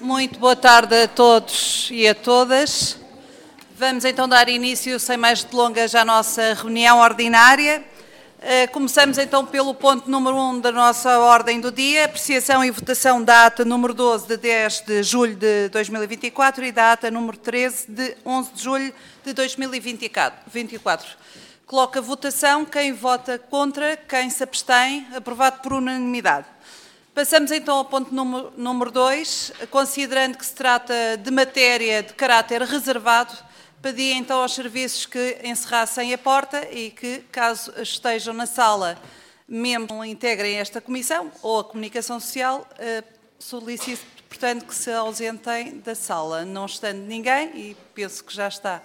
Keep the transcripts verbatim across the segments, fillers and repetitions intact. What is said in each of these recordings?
Muito boa tarde a todos e a todas. Vamos então dar início, sem mais delongas, à nossa reunião ordinária. Começamos então pelo ponto número um da nossa ordem do dia, apreciação e votação da ata número doze de dez de julho de dois mil e vinte e quatro e da ata número treze de onze de julho de dois mil e vinte e quatro. Coloco a votação, quem vota contra, quem se abstém, aprovado por unanimidade. Passamos então ao ponto número dois, considerando que se trata de matéria de caráter reservado, pedia então aos serviços que encerrassem a porta e que, caso estejam na sala, membros que integrem esta comissão ou a comunicação social, solicito, portanto, que se ausentem da sala. Não estando ninguém, e penso que já está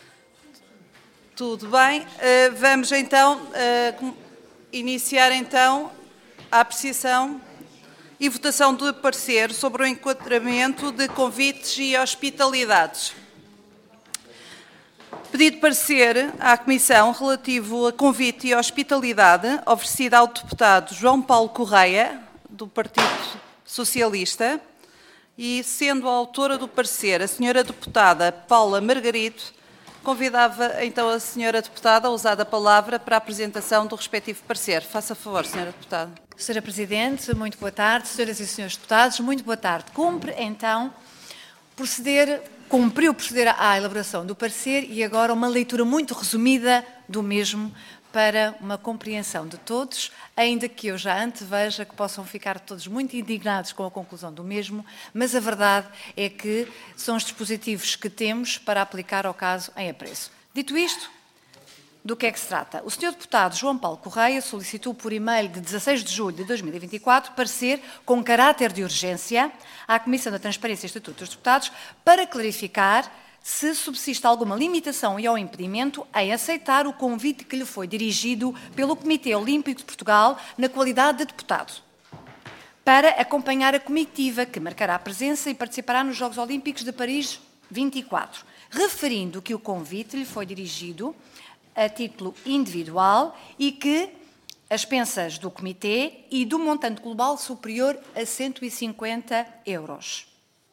tudo bem, vamos então iniciar então a apreciação e votação do parecer sobre o enquadramento de convites e hospitalidades. Pedido de parecer à Comissão relativo a convite e hospitalidade oferecida ao deputado João Paulo Correia, do Partido Socialista, e sendo a autora do parecer a senhora deputada Paula Margarido, convidava então a senhora deputada a usar a palavra para a apresentação do respectivo parecer. Faça favor, senhora deputada. Senhora Presidente, muito boa tarde. Senhoras e senhores deputados, muito boa tarde. Cumpre, então, proceder, cumpriu proceder à elaboração do parecer e agora uma leitura muito resumida do mesmo para uma compreensão de todos, ainda que eu já anteveja que possam ficar todos muito indignados com a conclusão do mesmo, mas a verdade é que são os dispositivos que temos para aplicar ao caso em apreço. Dito isto, do que é que se trata? O senhor deputado João Paulo Correia solicitou por e-mail de dezasseis de julho de dois mil e vinte e quatro parecer com caráter de urgência à Comissão da Transparência e Estatuto dos Deputados para clarificar se subsiste alguma limitação e ou impedimento em aceitar o convite que lhe foi dirigido pelo Comitê Olímpico de Portugal na qualidade de deputado, para acompanhar a comitiva que marcará a presença e participará nos Jogos Olímpicos de Paris vinte e quatro, referindo que o convite lhe foi dirigido a título individual e que as expensas do Comitê e do montante global superior a cento e cinquenta euros.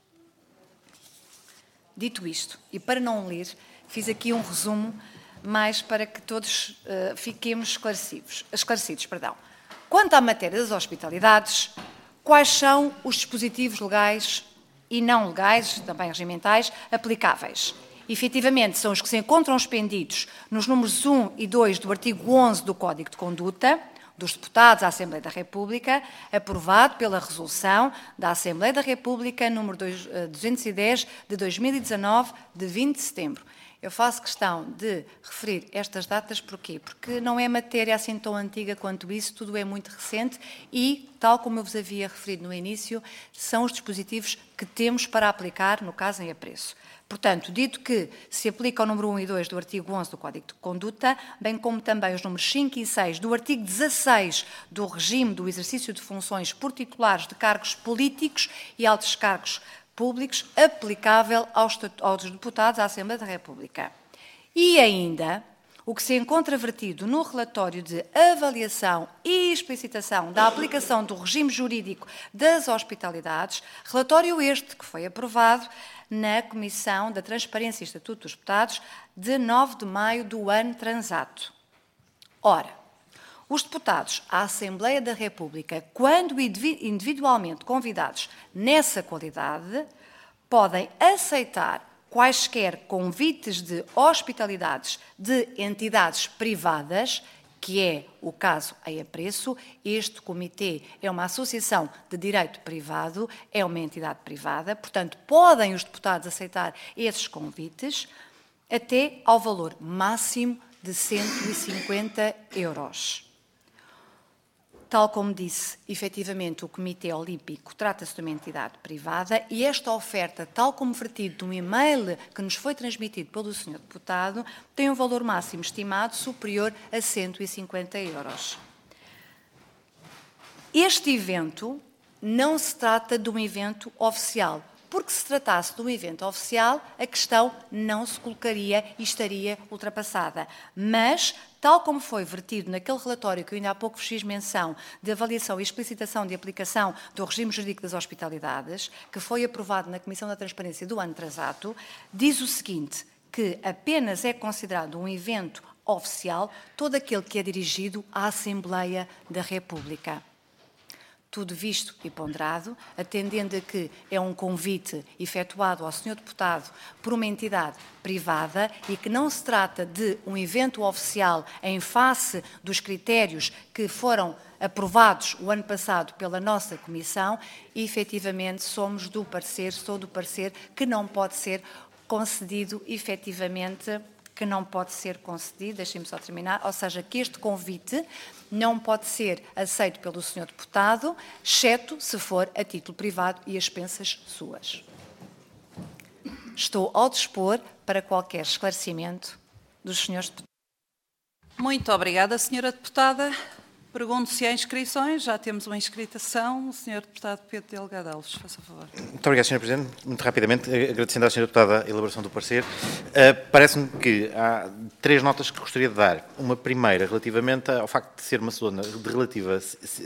Dito isto, e para não ler, fiz aqui um resumo mais para que todos uh, fiquemos esclarecidos, esclarecidos. Perdão. Quanto à matéria das hospitalidades, quais são os dispositivos legais e não legais, também regimentais, aplicáveis? Efetivamente, são os que se encontram expendidos nos números um e dois do artigo onze do Código de Conduta dos Deputados à Assembleia da República, aprovado pela Resolução da Assembleia da República número duzentos e dez de dois mil e dezanove, de vinte de setembro. Eu faço questão de referir estas datas, porquê? Porque não é matéria assim tão antiga quanto isso, tudo é muito recente e, tal como eu vos havia referido no início, são os dispositivos que temos para aplicar no caso em apreço. Portanto, dito que se aplica ao número um e dois do artigo onze do Código de Conduta, bem como também os números cinco e seis do artigo dezasseis do regime do exercício de funções por titulares de cargos políticos e altos cargos públicos, aplicável aos, aos deputados à Assembleia da República. E ainda, o que se encontra vertido no relatório de avaliação e explicitação da aplicação do regime jurídico das hospitalidades, relatório este que foi aprovado na Comissão da Transparência e Estatuto dos Deputados de nove de maio do ano transato. Ora, os deputados à Assembleia da República, quando individualmente convidados nessa qualidade, podem aceitar quaisquer convites de hospitalidades de entidades privadas, que é o caso em apreço. Este comitê é uma associação de direito privado, é uma entidade privada, portanto, podem os deputados aceitar esses convites até ao valor máximo de cento e cinquenta euros. Tal como disse, efetivamente, o Comitê Olímpico trata-se de uma entidade privada e esta oferta, tal como vertido de um e-mail que nos foi transmitido pelo senhor deputado, tem um valor máximo estimado superior a cento e cinquenta euros. Este evento não se trata de um evento oficial, porque se tratasse de um evento oficial, a questão não se colocaria e estaria ultrapassada. Mas, tal como foi vertido naquele relatório que eu ainda há pouco fiz menção de avaliação e explicitação de aplicação do regime jurídico das hospitalidades, que foi aprovado na Comissão da Transparência do ano transato, diz o seguinte, que apenas é considerado um evento oficial todo aquele que é dirigido à Assembleia da República. Tudo visto e ponderado, atendendo a que é um convite efetuado ao senhor Deputado por uma entidade privada e que não se trata de um evento oficial em face dos critérios que foram aprovados o ano passado pela nossa Comissão, e efetivamente somos do parecer, sou do parecer que não pode ser concedido efetivamente, que não pode ser concedido, deixem-me só terminar, ou seja, que este convite não pode ser aceito pelo senhor Deputado, exceto se for a título privado e a expensas suas. Estou ao dispor para qualquer esclarecimento dos senhores deputados. Muito obrigada, senhora Deputada. Pergunto se há inscrições. Já temos uma inscritação. O senhor Deputado Pedro Delgado Alves, faça favor. Muito obrigado, senhora Presidente. Muito rapidamente, agradecendo à senhora Deputada a elaboração do parecer. Uh, Parece-me que há três notas que gostaria de dar. Uma primeira, relativamente ao facto de ser uma zona de relativa,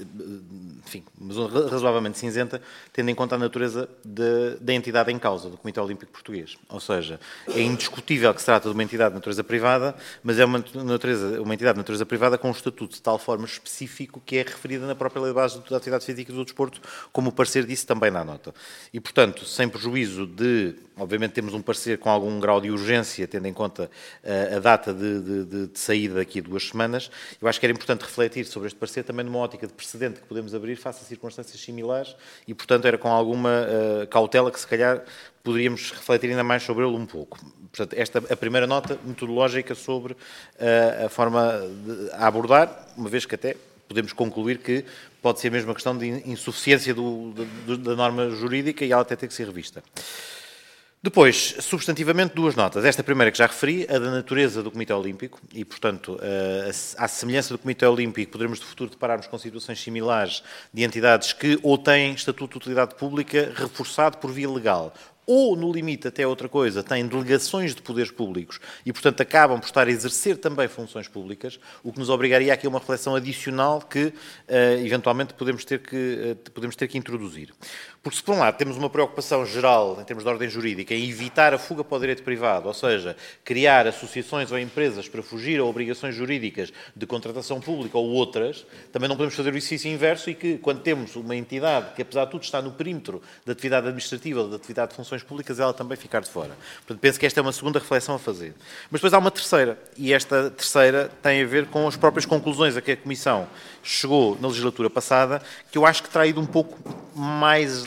enfim, uma zona razoavelmente cinzenta, tendo em conta a natureza de, da entidade em causa, do Comitê Olímpico Português. Ou seja, é indiscutível que se trata de uma entidade de natureza privada, mas é uma, natureza, uma entidade de natureza privada com um estatuto de tal forma específico específico que é referida na própria Lei de Base da Atividade Física e do Desporto, como o parecer disse também na nota. E, portanto, sem prejuízo de, obviamente, temos um parecer com algum grau de urgência, tendo em conta uh, a data de, de, de saída daqui a duas semanas, eu acho que era importante refletir sobre este parecer também numa ótica de precedente que podemos abrir face a circunstâncias similares e, portanto, era com alguma uh, cautela que, se calhar, poderíamos refletir ainda mais sobre ele um pouco. Portanto, esta a primeira nota metodológica sobre uh, a forma de, a abordar, uma vez que até podemos concluir que pode ser mesmo a questão de insuficiência do, do, da norma jurídica e ela até tem que ser revista. Depois, substantivamente, duas notas. Esta primeira que já referi, a da natureza do Comitê Olímpico, e, portanto, à semelhança do Comitê Olímpico, poderemos, de futuro, deparar-nos com situações similares de entidades que ou têm estatuto de utilidade pública reforçado por via legal, ou, no limite, até outra coisa, têm delegações de poderes públicos e, portanto, acabam por estar a exercer também funções públicas, o que nos obrigaria aqui a uma reflexão adicional que, uh, eventualmente, podemos ter que, uh, podemos ter que introduzir. Porque, se por um lado temos uma preocupação geral, em termos de ordem jurídica, em evitar a fuga para o direito privado, ou seja, criar associações ou empresas para fugir a obrigações jurídicas de contratação pública ou outras, também não podemos fazer o exercício inverso e que, quando temos uma entidade que, apesar de tudo, está no perímetro da atividade administrativa ou da atividade de funções públicas, ela também ficar de fora. Portanto, penso que esta é uma segunda reflexão a fazer. Mas depois há uma terceira, e esta terceira tem a ver com as próprias conclusões a que a Comissão chegou na legislatura passada, que eu acho que terá ido um pouco mais...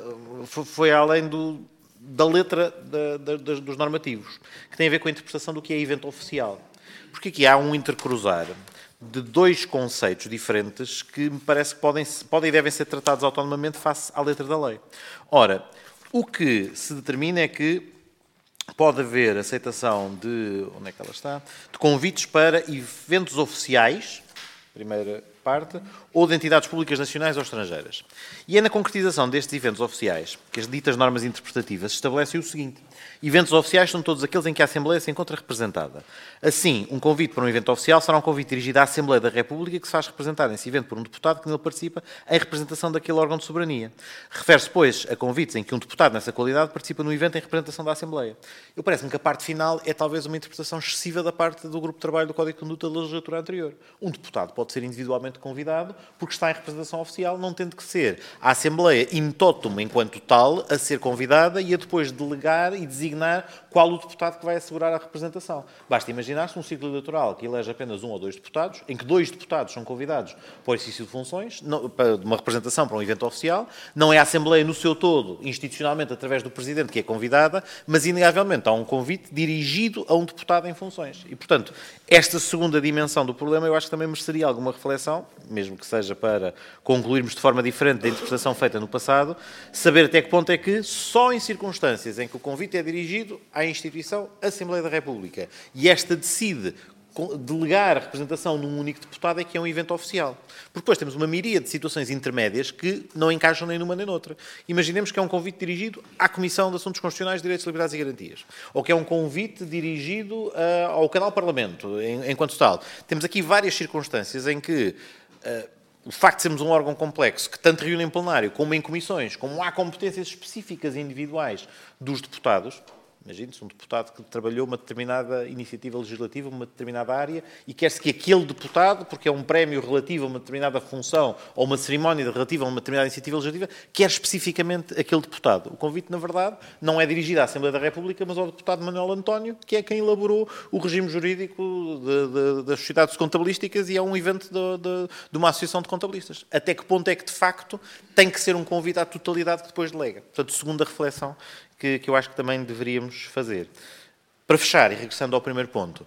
foi além do, da letra da, da, dos normativos, que tem a ver com a interpretação do que é evento oficial. Porque aqui há um intercruzar de dois conceitos diferentes que me parece que podem, podem e devem ser tratados autonomamente face à letra da lei. Ora, o que se determina é que pode haver aceitação de, onde é que ela está? De convites para eventos oficiais, primeira parte, ou de entidades públicas nacionais ou estrangeiras. E é na concretização destes eventos oficiais que as ditas normas interpretativas estabelecem o seguinte: eventos oficiais são todos aqueles em que a Assembleia se encontra representada. Assim, um convite para um evento oficial será um convite dirigido à Assembleia da República que se faz representar nesse evento por um deputado que nele participa em representação daquele órgão de soberania. Refere-se, pois, a convites em que um deputado, nessa qualidade, participa no evento em representação da Assembleia. Eu parece-me que a parte final é talvez uma interpretação excessiva da parte do Grupo de Trabalho do Código de Conduta da legislatura anterior. Um deputado pode ser individualmente convidado porque está em representação oficial, não tendo que ser a Assembleia in totum, enquanto tal, a ser convidada e a depois delegar e designar qual o deputado que vai assegurar a representação. Basta imaginar-se um ciclo eleitoral que elege apenas um ou dois deputados, em que dois deputados são convidados para o exercício de funções, de uma representação para um evento oficial. Não é a Assembleia no seu todo, institucionalmente, através do Presidente, que é convidada, mas, inegavelmente, há um convite dirigido a um deputado em funções. E, portanto, esta segunda dimensão do problema eu acho que também mereceria alguma reflexão, mesmo que seja para concluirmos de forma diferente da interpretação feita no passado, saber até que ponto é que só em circunstâncias em que o convite é dirigido à instituição Assembleia da República e esta decide delegar a representação num único deputado é que é um evento oficial. Porque depois temos uma miríade de situações intermédias que não encaixam nem numa nem noutra. Imaginemos que é um convite dirigido à Comissão de Assuntos Constitucionais, Direitos, Liberdades e Garantias. Ou que é um convite dirigido uh, ao canal Parlamento, em, enquanto tal. Temos aqui várias circunstâncias em que uh, o facto de sermos um órgão complexo, que tanto reúne em plenário como em comissões, como há competências específicas e individuais dos deputados. Imagine-se um deputado que trabalhou uma determinada iniciativa legislativa, uma determinada área, e quer-se que aquele deputado, porque é um prémio relativo a uma determinada função ou uma cerimónia relativa a uma determinada iniciativa legislativa, quer especificamente aquele deputado. O convite, na verdade, não é dirigido à Assembleia da República, mas ao deputado Manuel António, que é quem elaborou o regime jurídico de, de, das sociedades contabilísticas e é um evento de, de, de uma associação de contabilistas. Até que ponto é que, de facto, tem que ser um convite à totalidade que depois delega? Portanto, segunda reflexão que, que eu acho que também deveríamos fazer. Para fechar, e regressando ao primeiro ponto,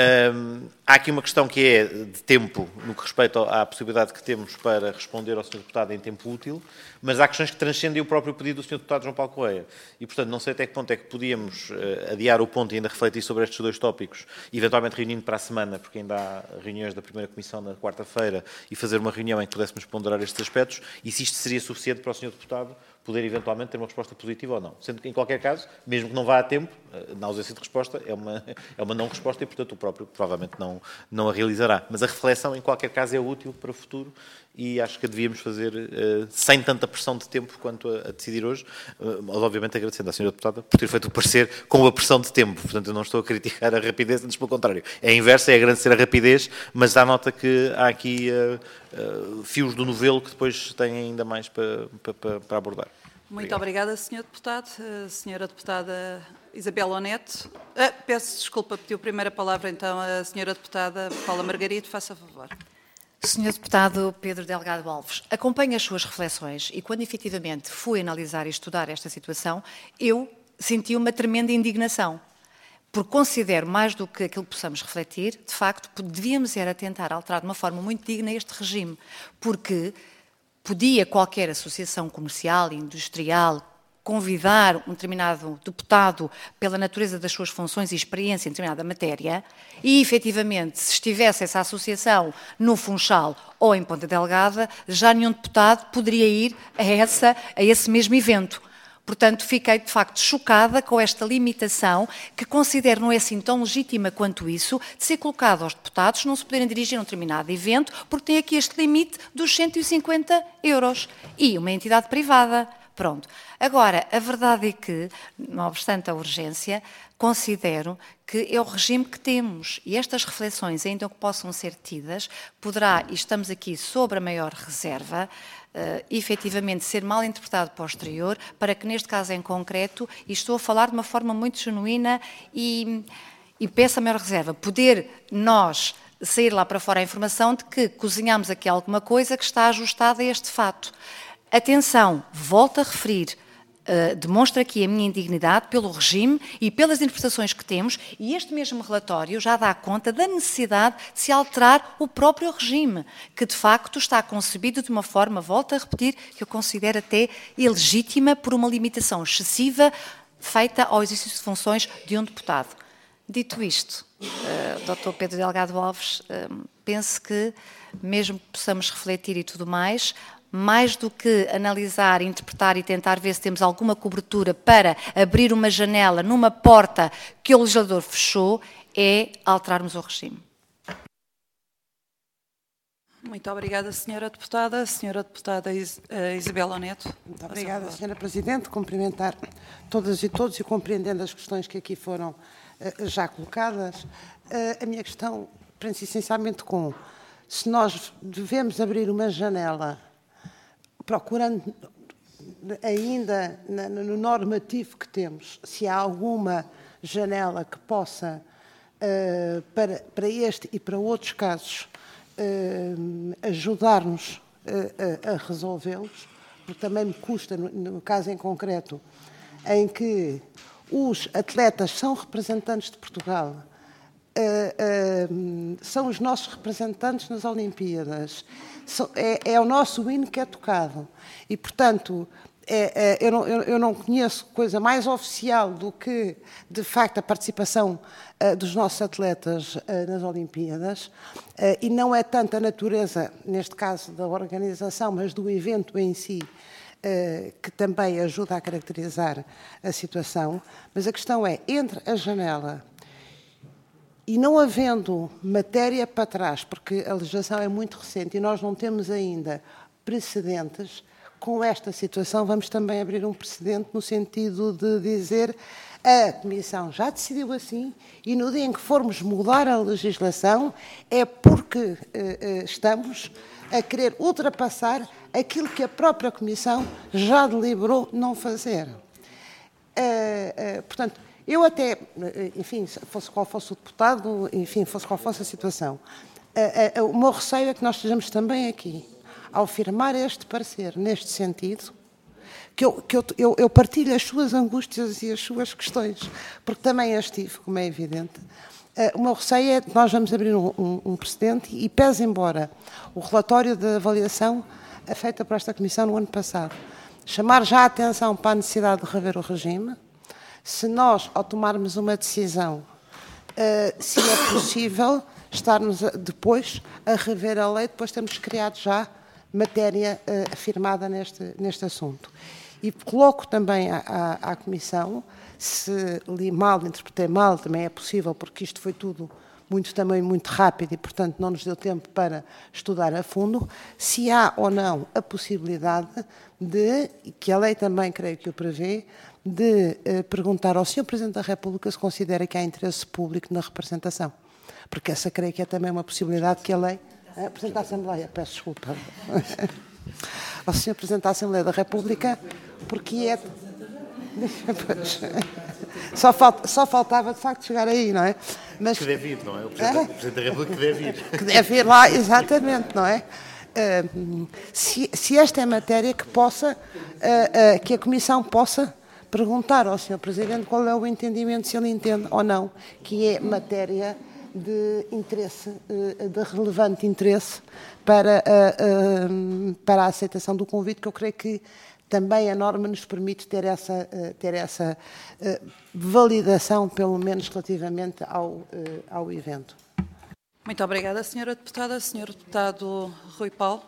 hum, há aqui uma questão que é de tempo, no que respeita à possibilidade que temos para responder ao senhor Deputado em tempo útil, mas há questões que transcendem o próprio pedido do senhor Deputado João Paulo Correia. E, portanto, não sei até que ponto é que podíamos uh, adiar o ponto e ainda refletir sobre estes dois tópicos, eventualmente reunindo para a semana, porque ainda há reuniões da primeira comissão na quarta-feira, e fazer uma reunião em que pudéssemos ponderar estes aspectos, e se isto seria suficiente para o senhor Deputado poder eventualmente ter uma resposta positiva ou não. Sendo que, em qualquer caso, mesmo que não vá a tempo, na ausência de resposta, é uma, é uma não resposta e, portanto, o próprio provavelmente não, não a realizará. Mas a reflexão, em qualquer caso, é útil para o futuro e acho que a devíamos fazer uh, sem tanta pressão de tempo quanto a, a decidir hoje, uh, mas, obviamente, agradecendo à senhora Deputada por ter feito o parecer com a pressão de tempo. Portanto, eu não estou a criticar a rapidez, antes pelo contrário. É a inversa, é agradecer a rapidez, mas dá nota que há aqui uh, uh, fios do novelo que depois têm ainda mais para, para, para abordar. Muito Obrigado. obrigada, senhor Deputado. A senhora Deputada Isabel Onete. Ah, peço desculpa, pediu primeira palavra então a senhora Deputada Paula Margaride. Faça favor. senhor Deputado Pedro Delgado Alves, acompanho as suas reflexões e quando efetivamente fui analisar e estudar esta situação, eu senti uma tremenda indignação. Porque considero, mais do que aquilo que possamos refletir, de facto, devíamos era tentar alterar de uma forma muito digna este regime. Porque podia qualquer associação comercial, industrial, convidar um determinado deputado pela natureza das suas funções e experiência em determinada matéria e, efetivamente, se estivesse essa associação no Funchal ou em Ponta Delgada, já nenhum deputado poderia ir a, essa, a esse mesmo evento. Portanto, fiquei, de facto, chocada com esta limitação, que considero não é assim tão legítima quanto isso, de ser colocado aos deputados não se poderem dirigir a um determinado evento, porque tem aqui este limite dos cento e cinquenta euros. E uma entidade privada. Pronto. Agora, a verdade é que, não obstante a urgência, considero que é o regime que temos e estas reflexões, ainda que possam ser tidas, poderá, e estamos aqui sobre a maior reserva, uh, efetivamente ser mal interpretado posterior, para que neste caso em concreto, e estou a falar de uma forma muito genuína e, e peço a maior reserva, poder nós sair lá para fora a informação de que cozinhamos aqui alguma coisa que está ajustada a este fato. Atenção, volto a referir, uh, demonstra aqui a minha indignidade pelo regime e pelas interpretações que temos, e este mesmo relatório já dá conta da necessidade de se alterar o próprio regime, que de facto está concebido de uma forma, volto a repetir, que eu considero até ilegítima por uma limitação excessiva feita ao exercício de funções de um deputado. Dito isto, uh, doutor Pedro Delgado Alves, uh, penso que, mesmo que possamos refletir e tudo mais, mais do que analisar, interpretar e tentar ver se temos alguma cobertura para abrir uma janela numa porta que o legislador fechou, é alterarmos o regime. Muito obrigada, senhora Deputada. Senhora Deputada Is uh, Isabel Onete. Muito obrigada, senhora Presidente. Cumprimentar todas e todos e compreendendo as questões que aqui foram uh, já colocadas. Uh, a minha questão prende-se essencialmente com se nós devemos abrir uma janela procurando ainda no normativo que temos, se há alguma janela que possa, uh, para, para este e para outros casos, uh, ajudar-nos uh, a, a resolvê-los, porque também me custa, no, no caso em concreto, em que os atletas são representantes de Portugal, uh, uh, são os nossos representantes nas Olimpíadas, É, é o nosso hino que é tocado. E, portanto, é, é, eu, não, eu, eu não conheço coisa mais oficial do que, de facto, a participação uh, dos nossos atletas uh, nas Olimpíadas, uh, e não é tanto a natureza, neste caso, da organização, mas do evento em si, uh, que também ajuda a caracterizar a situação. Mas a questão é, entre a janela e não havendo matéria para trás, porque a legislação é muito recente e nós não temos ainda precedentes, com esta situação vamos também abrir um precedente no sentido de dizer a Comissão já decidiu assim e no dia em que formos mudar a legislação é porque eh, estamos a querer ultrapassar aquilo que a própria Comissão já deliberou não fazer. Eh, eh, portanto, eu até, enfim, fosse qual fosse o deputado, enfim, fosse qual fosse a situação, eh, eh, o meu receio é que nós estejamos também aqui ao firmar este parecer, neste sentido, que, eu, que eu, eu, eu partilho as suas angústias e as suas questões, porque também as tive, como é evidente. Uh, o meu receio é que nós vamos abrir um, um, um precedente e, pese embora o relatório de avaliação feita por esta Comissão no ano passado, chamar já a atenção para a necessidade de rever o regime, se nós, ao tomarmos uma decisão, uh, se é possível estarmos a, depois a rever a lei, depois temos criado já matéria uh, afirmada neste, neste assunto. E coloco também à, à, à Comissão, se li mal, interpretei mal, também é possível, porque isto foi tudo muito também muito rápido e, portanto, não nos deu tempo para estudar a fundo, se há ou não a possibilidade de, que a lei também creio que o prevê, de uh, perguntar ao senhor Presidente da República se considera que há interesse público na representação. Porque essa creio que é também uma possibilidade que a lei... Uh, Presidente da Assembleia, peço desculpa. Ao senhor Presidente da Assembleia da República, porque é... Só, falta, só faltava, de facto, chegar aí, não é? Mas... Que deve ir, não é? O Presidente, é? o Presidente da República que deve ir. Que deve ir lá, exatamente, não é? Uh, se, se esta é matéria que possa, uh, uh, que a Comissão possa perguntar ao senhor Presidente qual é o entendimento, se ele entende ou não, que é matéria de interesse, de relevante interesse para a, para a aceitação do convite, que eu creio que também a norma nos permite ter essa, ter essa validação, pelo menos relativamente ao, ao evento. Muito obrigada, senhora Deputada. senhor Deputado Rui Paulo.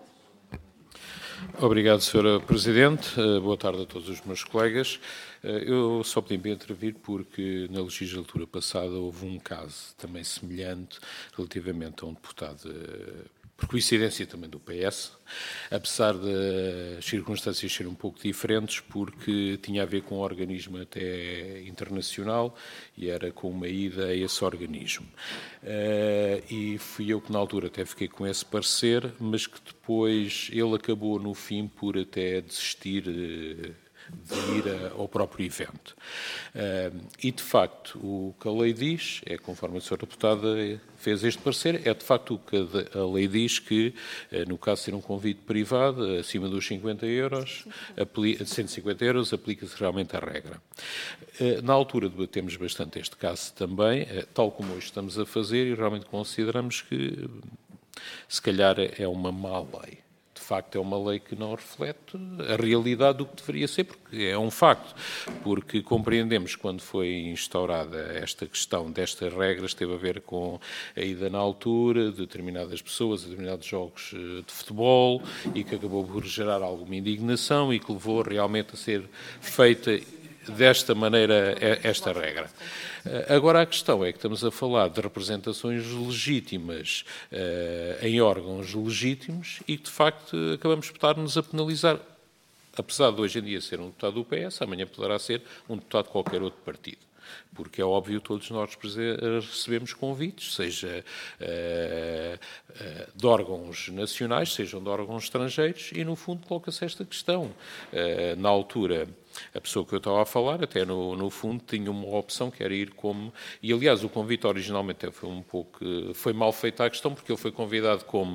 Obrigado, senhora Presidente. Boa tarde a todos os meus colegas. Eu só pedi para intervir porque na legislatura passada houve um caso também semelhante relativamente a um deputado, por coincidência também do P S, apesar das circunstâncias serem um pouco diferentes, porque tinha a ver com um organismo até internacional e era com uma ida a esse organismo. Uh, e fui eu que na altura até fiquei com esse parecer, mas que depois ele acabou no fim por até desistir uh, de ir ao próprio evento. Uh, e, de facto, o que a lei diz, é conforme a senhora Deputada fez este parecer, é de facto o que a lei diz que, uh, no caso de ser um convite privado, acima dos cinquenta euros, cento e cinquenta euros, aplica-se realmente a regra. Uh, na altura debatemos bastante este caso também, uh, tal como hoje estamos a fazer, e realmente consideramos que, se calhar, é uma má lei. De facto, é uma lei que não reflete a realidade do que deveria ser, porque é um facto. Porque compreendemos quando foi instaurada esta questão destas regras, teve a ver com a ida na altura de determinadas pessoas a determinados jogos de futebol e que acabou por gerar alguma indignação e que levou realmente a ser feita desta maneira esta regra. Agora a questão é que estamos a falar de representações legítimas uh, em órgãos legítimos e que de facto acabamos por estar-nos a penalizar. Apesar de hoje em dia ser um deputado do P S, amanhã poderá ser um deputado de qualquer outro partido. Porque é óbvio que todos nós recebemos convites, seja uh, uh, de órgãos nacionais, sejam de órgãos estrangeiros, e no fundo coloca-se esta questão. Uh, na altura, a pessoa que eu estava a falar, até no, no fundo, tinha uma opção que era ir como... E, aliás, o convite originalmente foi um pouco... Foi mal feita a questão, porque ele foi convidado como uh,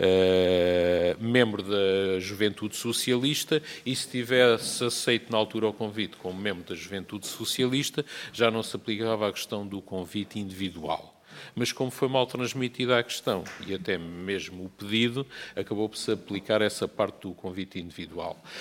membro da Juventude Socialista e, se tivesse aceito na altura o convite como membro da Juventude Socialista, já não se aplicava a questão do convite individual. Mas como foi mal transmitida a questão e até mesmo o pedido, acabou por se aplicar essa parte do convite individual.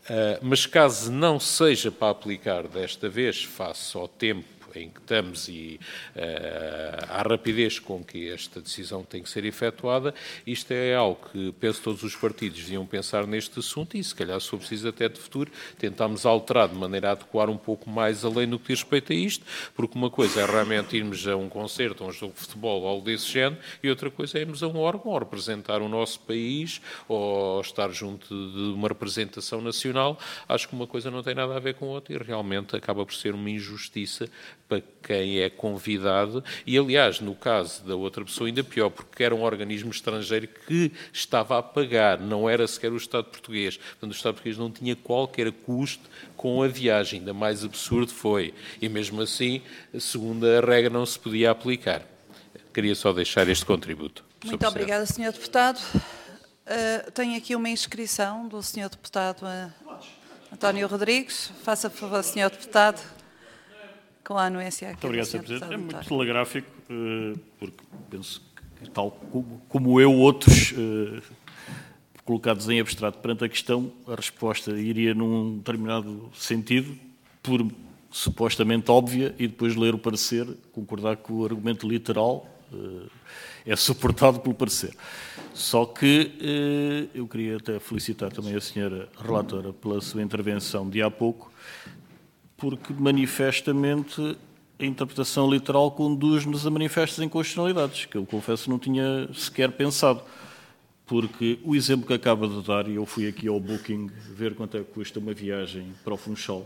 Uh, mas caso não seja para aplicar desta vez, face ao tempo em que estamos e uh, à rapidez com que esta decisão tem que ser efetuada, isto é algo que penso todos os partidos deviam pensar neste assunto e, se calhar, se for preciso até de futuro, tentarmos alterar de maneira a adequar um pouco mais além no que diz respeito a isto, porque uma coisa é realmente irmos a um concerto, a um jogo de futebol ou algo desse género, e outra coisa é irmos a um órgão ou representar o nosso país ou estar junto de uma representação nacional. Acho que uma coisa não tem nada a ver com a outra e realmente acaba por ser uma injustiça para quem é convidado e, aliás, no caso da outra pessoa, ainda pior, porque era um organismo estrangeiro que estava a pagar, não era sequer o Estado português. Portanto, o Estado português não tinha qualquer custo com a viagem, ainda mais absurdo foi. E, mesmo assim, segundo a regra, não se podia aplicar. Queria só deixar este contributo. Muito obrigada, senhor Deputado. Uh, tenho aqui uma inscrição do senhor Deputado uh, António Rodrigues. Faça, por favor, senhor Deputado, com a anuência aqui. Muito obrigado, senhor Presidente. É muito telegráfico, porque penso que, tal como eu, outros colocados em abstrato perante a questão, a resposta iria num determinado sentido, por supostamente óbvia, e depois ler o parecer, concordar que o argumento literal é suportado pelo parecer. Só que eu queria até felicitar também a senhora relatora pela sua intervenção de há pouco, porque manifestamente a interpretação literal conduz-nos a manifestas inconstitucionalidades, que eu confesso não tinha sequer pensado. Porque o exemplo que acaba de dar, e eu fui aqui ao Booking ver quanto é que custa uma viagem para o Funchal,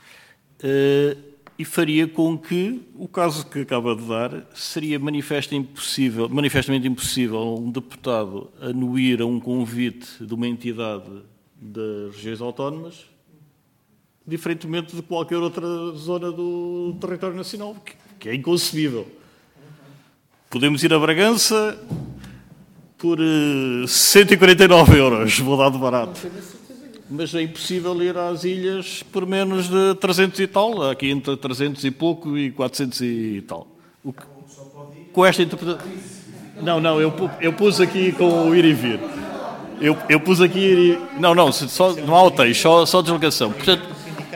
uh, e faria com que o caso que acaba de dar seria manifesto impossível, manifestamente impossível a um deputado anuir a um convite de uma entidade das regiões autónomas, diferentemente de qualquer outra zona do território nacional, que é inconcebível. Podemos ir a Bragança por uh, cento e quarenta e nove euros, vou dar de barato. Mas é impossível ir às ilhas por menos de trezentos e tal, aqui entre trezentos e pouco e quatrocentos e tal. O que, com esta interpretação... Não, não, eu, eu pus aqui com o ir e vir. Eu, eu pus aqui ir e... Não, não, só, não há hotéis, só, só deslocação. Portanto,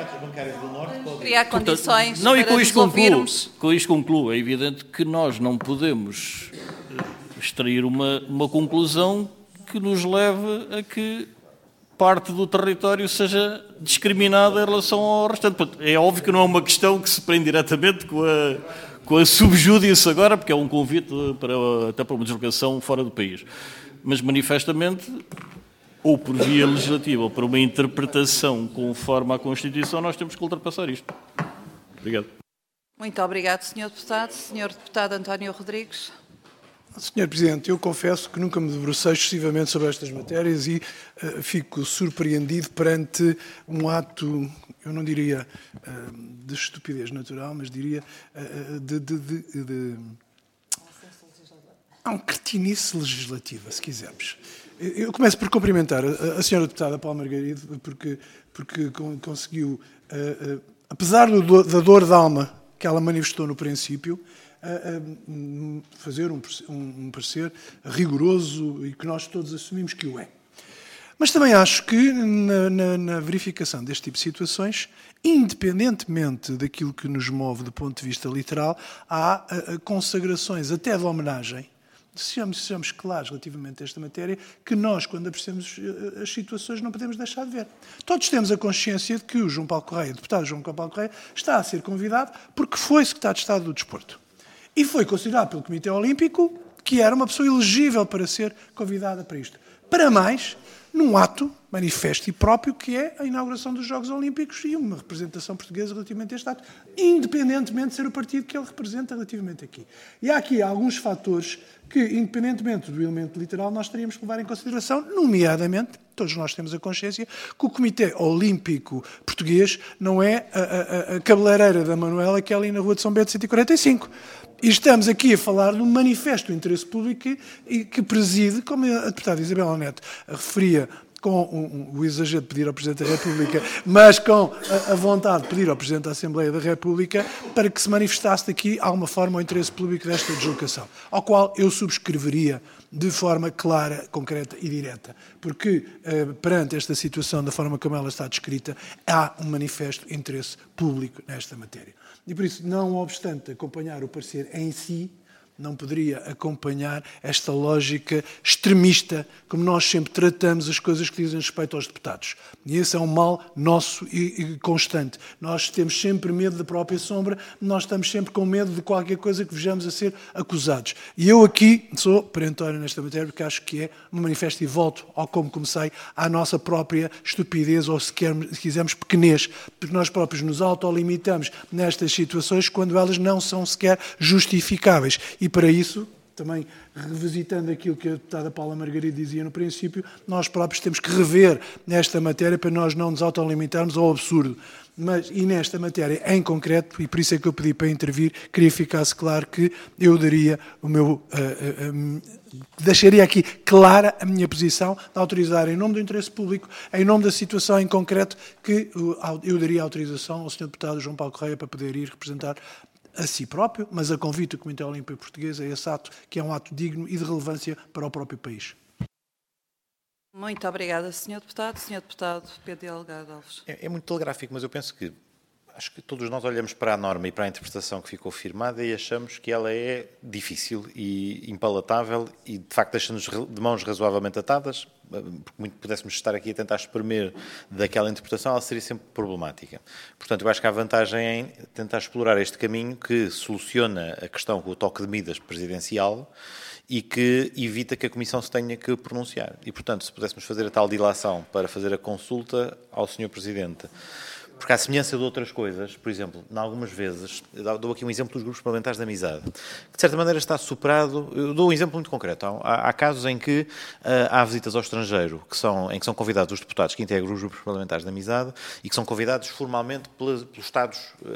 criar condições não, para e com isto nos concluo, ouvirmos. com isto concluo, é evidente que nós não podemos extrair uma, uma conclusão que nos leve a que parte do território seja discriminada em relação ao restante. É óbvio que não é uma questão que se prende diretamente com a, com a subjúdice agora, porque é um convite para, até para uma deslocação fora do país. Mas manifestamente, ou por via legislativa, ou por uma interpretação conforme à Constituição, nós temos que ultrapassar isto. Obrigado. Muito obrigado, senhor Deputado. senhor Deputado António Rodrigues. senhor Presidente, eu confesso que nunca me debrucei excessivamente sobre estas matérias e uh, fico surpreendido perante um ato, eu não diria uh, de estupidez natural, mas diria uh, de... de, de, de há um cretinice legislativa, se quisermos. Eu começo por cumprimentar a, a senhora deputada Paula Margarido, porque, porque conseguiu, uh, uh, apesar do, da dor de alma que ela manifestou no princípio, uh, uh, fazer um, um parecer rigoroso e que nós todos assumimos que o é. Mas também acho que na, na, na verificação deste tipo de situações, independentemente daquilo que nos move do ponto de vista literal, há uh, consagrações até de homenagem. Sejamos, sejamos claros relativamente a esta matéria, que nós, quando apreciamos as situações, não podemos deixar de ver. Todos temos a consciência de que o João Paulo Correia, o deputado João Paulo Correia, está a ser convidado porque foi secretário de Estado do Desporto. E foi considerado pelo Comitê Olímpico que era uma pessoa elegível para ser convidada para isto. Para mais, num ato manifesto e próprio, que é a inauguração dos Jogos Olímpicos e uma representação portuguesa relativamente a este ato, independentemente de ser o partido que ele representa relativamente aqui. E há aqui alguns fatores que, independentemente do elemento literal, nós teríamos que levar em consideração, nomeadamente, todos nós temos a consciência, que o Comitê Olímpico Português não é a, a, a cabeleireira da Manuela, que é ali na Rua de São Bento cento e quarenta e cinco. E estamos aqui a falar de um manifesto de interesse público que, que preside, como a deputada Isabel Neto referia com um, um, o exagero de pedir ao Presidente da República, mas com a, a vontade de pedir ao Presidente da Assembleia da República para que se manifestasse daqui alguma forma o interesse público desta deslocação, ao qual eu subscreveria de forma clara, concreta e direta, porque eh, perante esta situação, da forma como ela está descrita, há um manifesto interesse público nesta matéria. E por isso, não obstante acompanhar o parecer em si, não poderia acompanhar esta lógica extremista, como nós sempre tratamos as coisas que dizem respeito aos deputados. E esse é um mal nosso e, e constante. Nós temos sempre medo da própria sombra, nós estamos sempre com medo de qualquer coisa que vejamos a ser acusados. E eu aqui sou perentório nesta matéria, porque acho que é um manifesto, e volto ao como comecei, à nossa própria estupidez, ou se, queremos, se quisermos pequenez, porque nós próprios nos autolimitamos nestas situações quando elas não são sequer justificáveis. E para isso, também revisitando aquilo que a deputada Paula Margarida dizia no princípio, nós próprios temos que rever nesta matéria para nós não nos autolimitarmos ao absurdo. Mas, e nesta matéria em concreto, e por isso é que eu pedi para intervir, queria que ficasse claro que eu daria o meu... Uh, uh, uh, deixaria aqui clara a minha posição de autorizar, em nome do interesse público, em nome da situação em concreto, que uh, eu daria autorização ao senhor deputado João Paulo Correia para poder ir representar a si próprio, mas a convite do Comitê Olímpico Português a esse ato, que é um ato digno e de relevância para o próprio país. Muito obrigada, senhor Deputado. senhor Deputado Pedro Delgado Alves. É, é muito telegráfico, mas eu penso que acho que todos nós olhamos para a norma e para a interpretação que ficou firmada e achamos que ela é difícil e impalatável e, de facto, deixa-nos de mãos razoavelmente atadas, porque muito pudéssemos estar aqui a tentar espremer daquela interpretação, ela seria sempre problemática. Portanto, eu acho que há vantagem em tentar explorar este caminho que soluciona a questão com o toque de medidas presidencial e que evita que a Comissão se tenha que pronunciar. E, portanto, se pudéssemos fazer a tal dilação para fazer a consulta ao senhor Presidente, porque à semelhança de outras coisas, por exemplo, em algumas vezes, eu dou aqui um exemplo dos grupos parlamentares de amizade, que de certa maneira está superado. Eu dou um exemplo muito concreto. Há, há casos em que uh, há visitas ao estrangeiro, que são, em que são convidados os deputados que integram os grupos parlamentares de amizade e que são convidados formalmente pelos, pelos Estados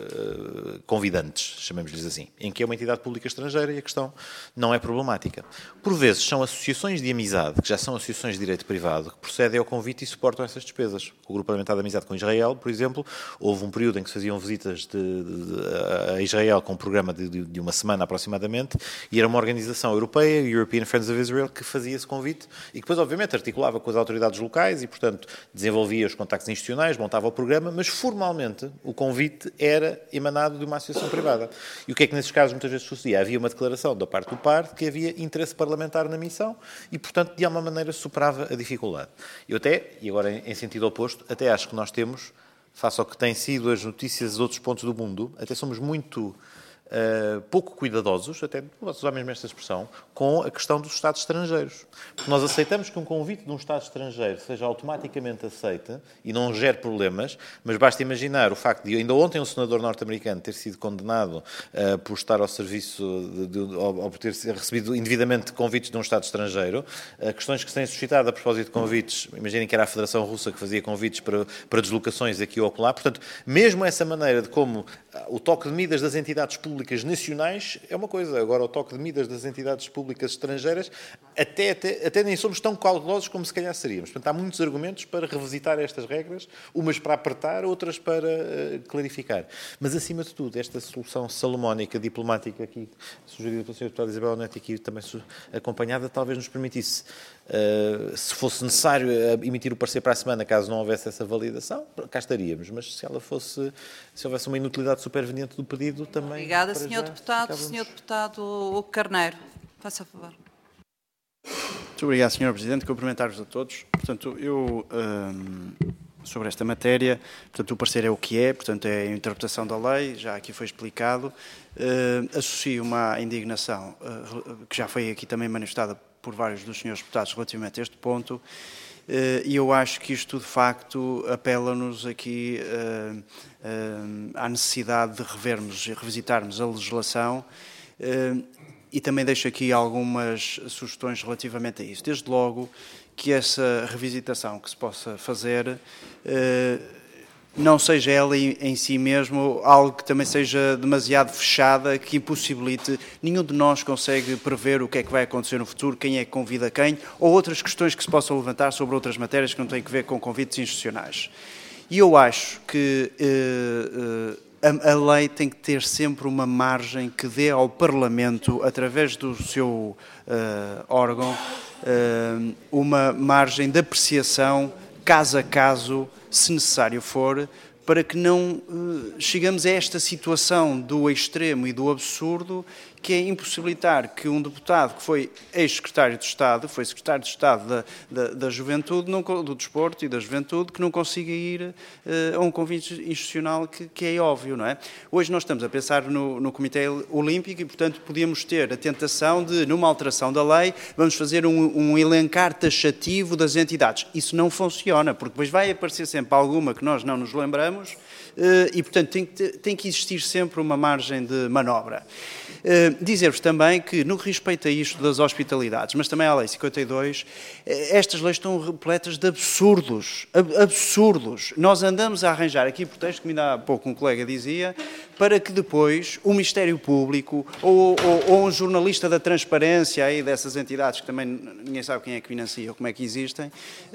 uh, convidantes, chamemos-lhes assim, em que é uma entidade pública estrangeira e a questão não é problemática. Por vezes são associações de amizade, que já são associações de direito privado, que procedem ao convite e suportam essas despesas. O grupo parlamentar de amizade com Israel, por exemplo, houve um período em que se faziam visitas de, de, de, a Israel com um programa de, de, de uma semana aproximadamente, e era uma organização europeia, European Friends of Israel, que fazia esse convite e que depois, obviamente, articulava com as autoridades locais e, portanto, desenvolvia os contactos institucionais, montava o programa, mas formalmente o convite era emanado de uma associação privada. E o que é que nesses casos muitas vezes sucedia? Havia uma declaração da parte do P A R de que havia interesse parlamentar na missão e, portanto, de alguma maneira superava a dificuldade. Eu até, e agora em sentido oposto, até acho que nós temos, face ao que têm sido as notícias de outros pontos do mundo, até somos muito uh, pouco cuidadosos, até vou usar mesmo esta expressão, com a questão dos Estados estrangeiros. Porque nós aceitamos que um convite de um Estado estrangeiro seja automaticamente aceito e não gere problemas, mas basta imaginar o facto de ainda ontem um senador norte-americano ter sido condenado uh, por estar ao serviço, de, de, ou, ou por ter recebido indevidamente convites de um Estado estrangeiro. Uh, questões que se têm suscitado a propósito de convites, imaginem que era a Federação Russa que fazia convites para, para deslocações aqui ou acolá. Portanto, mesmo essa maneira de como uh, o toque de medidas das entidades públicas nacionais é uma coisa, agora o toque de medidas das entidades públicas estrangeiras, até, até, até nem somos tão cautelosos como se calhar seríamos. Portanto, há muitos argumentos para revisitar estas regras, umas para apertar, outras para uh, clarificar. Mas, acima de tudo, esta solução salomónica, diplomática aqui, sugerida pela senhora deputada Isabel Neto, aqui também acompanhada, talvez nos permitisse, uh, se fosse necessário uh, emitir o parecer para a semana, caso não houvesse essa validação, cá estaríamos. Mas se ela fosse, se houvesse uma inutilidade superveniente do pedido, também... Obrigada, senhor Deputado. senhor Deputado Hugo Carneiro. Faça a favor. Muito obrigado, senhora Presidente. Cumprimentar-vos a todos. Portanto, eu, um, sobre esta matéria, portanto, o parecer é o que é, portanto, é a interpretação da lei, já aqui foi explicado. Uh, associo uma indignação, uh, que já foi aqui também manifestada por vários dos senhores deputados relativamente a este ponto, uh, e eu acho que isto, de facto, apela-nos aqui uh, uh, à necessidade de revermos e revisitarmos a legislação, uh, e também deixo aqui algumas sugestões relativamente a isso. Desde logo que essa revisitação que se possa fazer eh, não seja ela em si mesmo algo que também seja demasiado fechada, que impossibilite, nenhum de nós consegue prever o que é que vai acontecer no futuro, quem é que convida quem, ou outras questões que se possam levantar sobre outras matérias que não têm a ver com convites institucionais. E eu acho que eh, eh, a, a lei tem que ter sempre uma margem que dê ao Parlamento, através do seu eh, órgão, eh, uma margem de apreciação, caso a caso, se necessário for, para que não uh, chegamos a esta situação do extremo e do absurdo, que é impossibilitar que um deputado que foi ex-secretário de Estado, foi secretário de Estado da, da, da Juventude, não, do Desporto e da Juventude, que não consiga ir uh, a um convite institucional que, que é óbvio, não é? Hoje nós estamos a pensar no, no Comitê Olímpico e, portanto, podíamos ter a tentação de, numa alteração da lei, vamos fazer um, um elencar taxativo das entidades. Isso não funciona, porque depois vai aparecer sempre alguma que nós não nos lembramos uh, e, portanto, tem que, tem que existir sempre uma margem de manobra. Uh, Dizer-vos também que, no que respeita a isto das hospitalidades, mas também à Lei cinquenta e dois, estas leis estão repletas de absurdos, ab absurdos. Nós andamos a arranjar aqui pretexto, que ainda há pouco um colega dizia, para que depois o Ministério Público ou, ou, ou um jornalista da transparência aí dessas entidades, que também ninguém sabe quem é que financia ou como é que existem,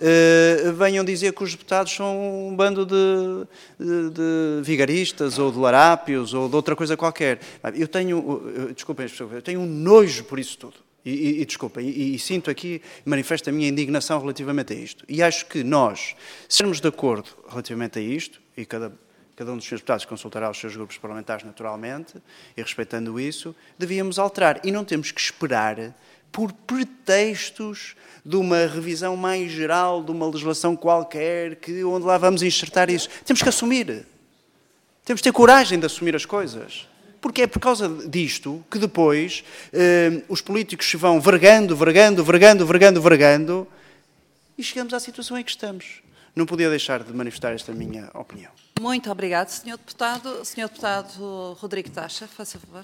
uh, venham dizer que os deputados são um bando de, de, de vigaristas ou de larápios ou de outra coisa qualquer. Eu tenho... Desculpem, eu tenho um nojo por isso tudo. E, e, e desculpem, e, e sinto aqui, manifesto a minha indignação relativamente a isto. E acho que nós, se sermos de acordo relativamente a isto, e cada, cada um dos senhores deputados consultará os seus grupos parlamentares naturalmente, e respeitando isso, devíamos alterar. E não temos que esperar por pretextos de uma revisão mais geral, de uma legislação qualquer, que, onde lá vamos enxertar isso. Temos que assumir. Temos que ter coragem de assumir as coisas. Porque é por causa disto que depois eh, os políticos se vão vergando, vergando, vergando, vergando, vergando e chegamos à situação em que estamos. Não podia deixar de manifestar esta minha opinião. Muito obrigado, senhor Deputado. senhor Deputado Rodrigo Taxa, faça favor.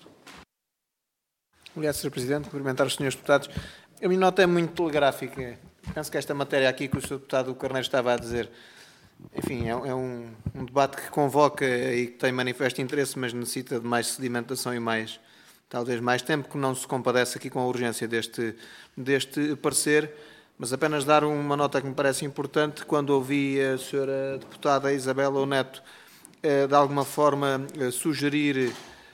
Obrigado, senhor Presidente. Cumprimentar os senhores deputados. A minha nota é muito telegráfica. Penso que esta matéria aqui que o senhor Deputado Carneiro estava a dizer, enfim, é, é um, um debate que convoca e que tem manifesto interesse, mas necessita de mais sedimentação e mais, talvez mais tempo, que não se compadece aqui com a urgência deste, deste parecer, mas apenas dar uma nota que me parece importante. Quando ouvi a senhora deputada Isabela Neto de alguma forma sugerir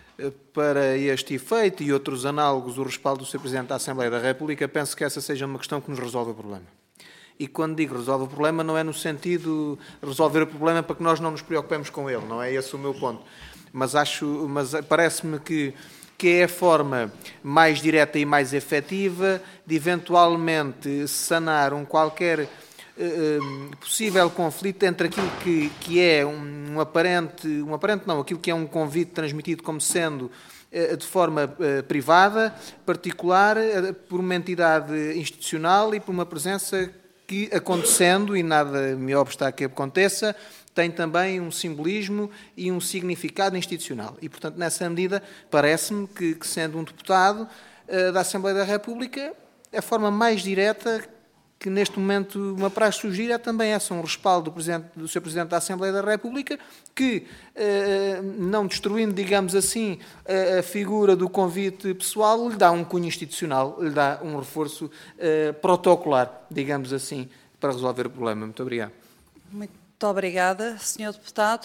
para este efeito e outros análogos o respaldo do senhor Presidente da Assembleia da República, penso que essa seja uma questão que nos resolve o problema. E quando digo resolve o problema, não é no sentido de resolver o problema para que nós não nos preocupemos com ele, não é esse o meu ponto. Mas, acho, mas parece-me que, que é a forma mais direta e mais efetiva de eventualmente sanar um qualquer eh, possível conflito entre aquilo que, que é um, um aparente, um aparente não, aquilo que é um convite transmitido como sendo eh, de forma eh, privada, particular, eh, por uma entidade institucional e por uma presença que, acontecendo, e nada me obsta a que aconteça, tem também um simbolismo e um significado institucional. E, portanto, nessa medida, parece-me que, que, sendo um deputado uh, da Assembleia da República, a forma mais direta que, neste momento, me apraz sugerir é também essa, um respaldo do, presidente, do senhor Presidente da Assembleia da República, que, uh, não destruindo, digamos assim, a, a figura do convite pessoal, lhe dá um cunho institucional, lhe dá um reforço uh, protocolar, digamos assim, para resolver o problema. Muito obrigado. Muito obrigada, senhor Deputado.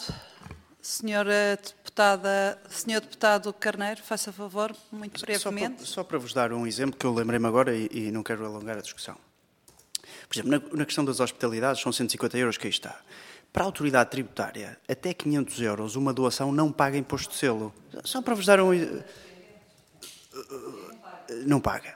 Senhora Deputada, senhor Deputado Carneiro, faça favor, muito brevemente. Só para, só para vos dar um exemplo que eu lembrei-me agora e, e não quero alongar a discussão. Por exemplo, na, na questão das hospitalidades, são cento e cinquenta euros que aí está. Para a autoridade tributária, até quinhentos euros, uma doação não paga imposto de selo. Só para vos dar um... Não paga.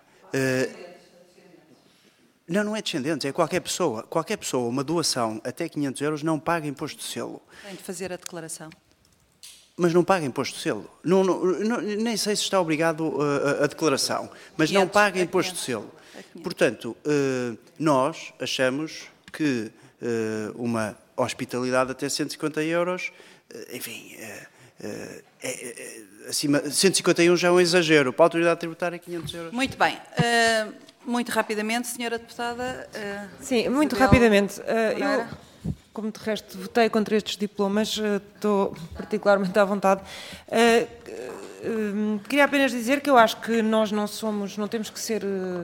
Não, não é descendente, é qualquer pessoa. Qualquer pessoa, uma doação até quinhentos euros não paga imposto de selo. Tem de fazer a declaração. Mas não paga imposto de selo. Não, não, não, nem sei se está obrigado a, a, a declaração, mas não paga imposto de selo. Portanto, nós achamos que uma hospitalidade até cento e cinquenta euros, enfim, é, é, é, acima, cento e cinquenta e um já é um exagero. Para a autoridade tributária, quinhentos euros. Muito bem. Uh, muito rapidamente, senhora Deputada. Uh, Sim, muito Isabel rapidamente. Uh, eu como de resto votei contra estes diplomas, estou particularmente à vontade. Uh, uh, queria apenas dizer que eu acho que nós não somos, não temos que ser uh,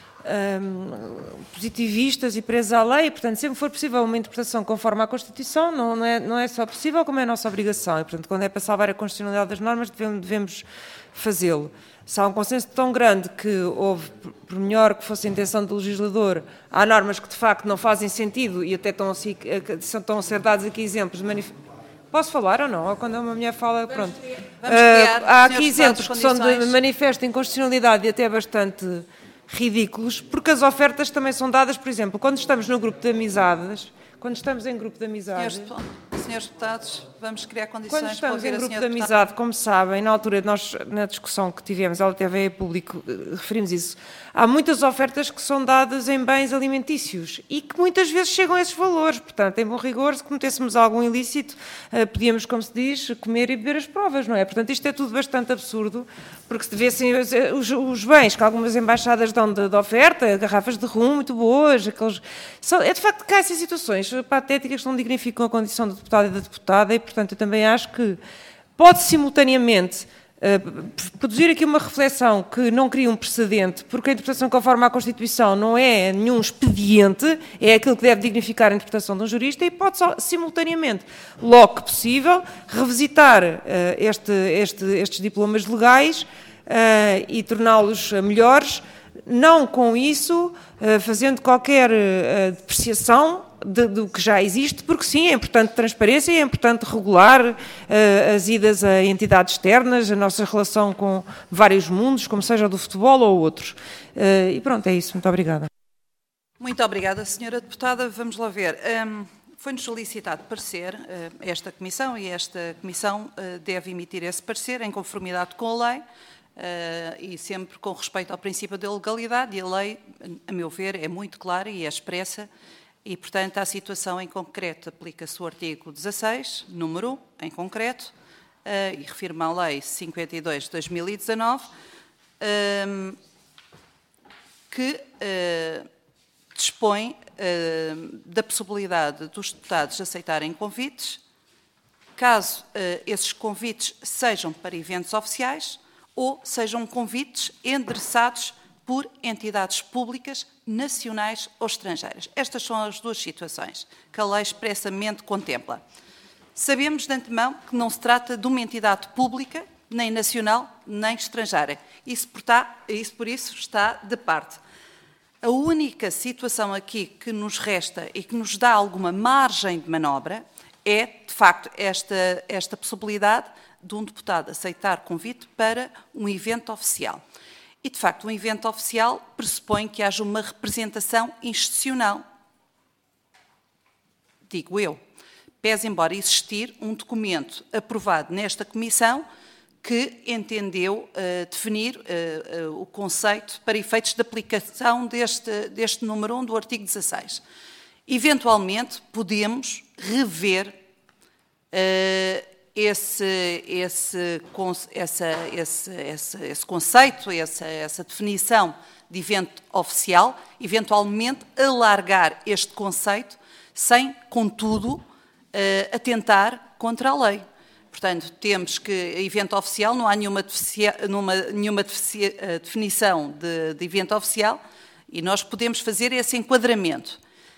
um, positivistas e presos à lei, portanto, sempre for possível uma interpretação conforme à Constituição, não, não, é, não é só possível, como é a nossa obrigação. E, portanto, quando é para salvar a constitucionalidade das normas, devemos, devemos fazê-lo. Se há um consenso tão grande que houve, por melhor que fosse a intenção do legislador, há normas que de facto não fazem sentido e até estão, assim, estão a ser dados aqui exemplos de manif... Posso falar ou não? Ou quando uma mulher fala, pronto. Vamos criar, uh, há aqui exemplos que são de manifesto inconstitucionalidade e até bastante ridículos, porque as ofertas também são dadas, por exemplo, quando estamos no grupo de amizades, quando estamos em grupo de amizades... Senhores, senhores deputados, vamos criar condições quando estamos para ouvir em grupo a de senhora amizade, como sabem, na altura, nós, na discussão que tivemos, ela teve a público, referimos isso, há muitas ofertas que são dadas em bens alimentícios e que muitas vezes chegam a esses valores. Portanto, em bom rigor, se cometêssemos algum ilícito, podíamos, como se diz, comer e beber as provas, não é? Portanto, isto é tudo bastante absurdo, porque se devessem os, os bens que algumas embaixadas dão de, de oferta, garrafas de rum muito boas, aqueles... São, é de facto que há essas situações patéticas que não dignificam a condição do deputado e da deputada e, portanto, eu também acho que pode simultaneamente uh, produzir aqui uma reflexão que não cria um precedente, porque a interpretação conforme à Constituição não é nenhum expediente, é aquilo que deve dignificar a interpretação de um jurista e pode só, simultaneamente, logo que possível, revisitar uh, este, este, estes diplomas legais uh, e torná-los melhores, não com isso uh, fazendo qualquer uh, depreciação De, do que já existe, porque sim, é importante transparência e é importante regular uh, as idas a entidades externas, a nossa relação com vários mundos, como seja do futebol ou outros. Uh, e pronto, é isso. Muito obrigada. Muito obrigada, senhora deputada. Vamos lá ver. Um, foi-nos solicitado parecer uh, esta comissão e esta comissão uh, deve emitir esse parecer em conformidade com a lei uh, e sempre com respeito ao princípio da legalidade, e a lei, a meu ver, é muito clara e é expressa. E, portanto, à situação em concreto aplica-se o artigo dezasseis, número um, em concreto, uh, e refiro-me à Lei cinquenta e dois de dois mil e dezanove, uh, que uh, dispõe uh, da possibilidade dos deputados aceitarem convites, caso uh, esses convites sejam para eventos oficiais ou sejam convites endereçados por entidades públicas, nacionais ou estrangeiras. Estas são as duas situações que a lei expressamente contempla. Sabemos de antemão que não se trata de uma entidade pública, nem nacional, nem estrangeira. Isso por, tá, isso por isso está de parte. A única situação aqui que nos resta e que nos dá alguma margem de manobra é, de facto, esta, esta possibilidade de um deputado aceitar convite para um evento oficial. E, de facto, um evento oficial pressupõe que haja uma representação institucional. Digo eu. Pese embora existir um documento aprovado nesta comissão que entendeu uh, definir uh, uh, o conceito para efeitos de aplicação deste, deste número um do artigo dezasseis. Eventualmente, podemos rever uh, Esse, esse, essa, esse, esse, esse conceito, essa, essa definição de evento oficial, eventualmente alargar este conceito sem, contudo, uh, atentar contra a lei. Portanto, temos que, evento oficial, não há nenhuma, deficia, numa, nenhuma deficia, definição de, de evento oficial e nós podemos fazer esse enquadramento.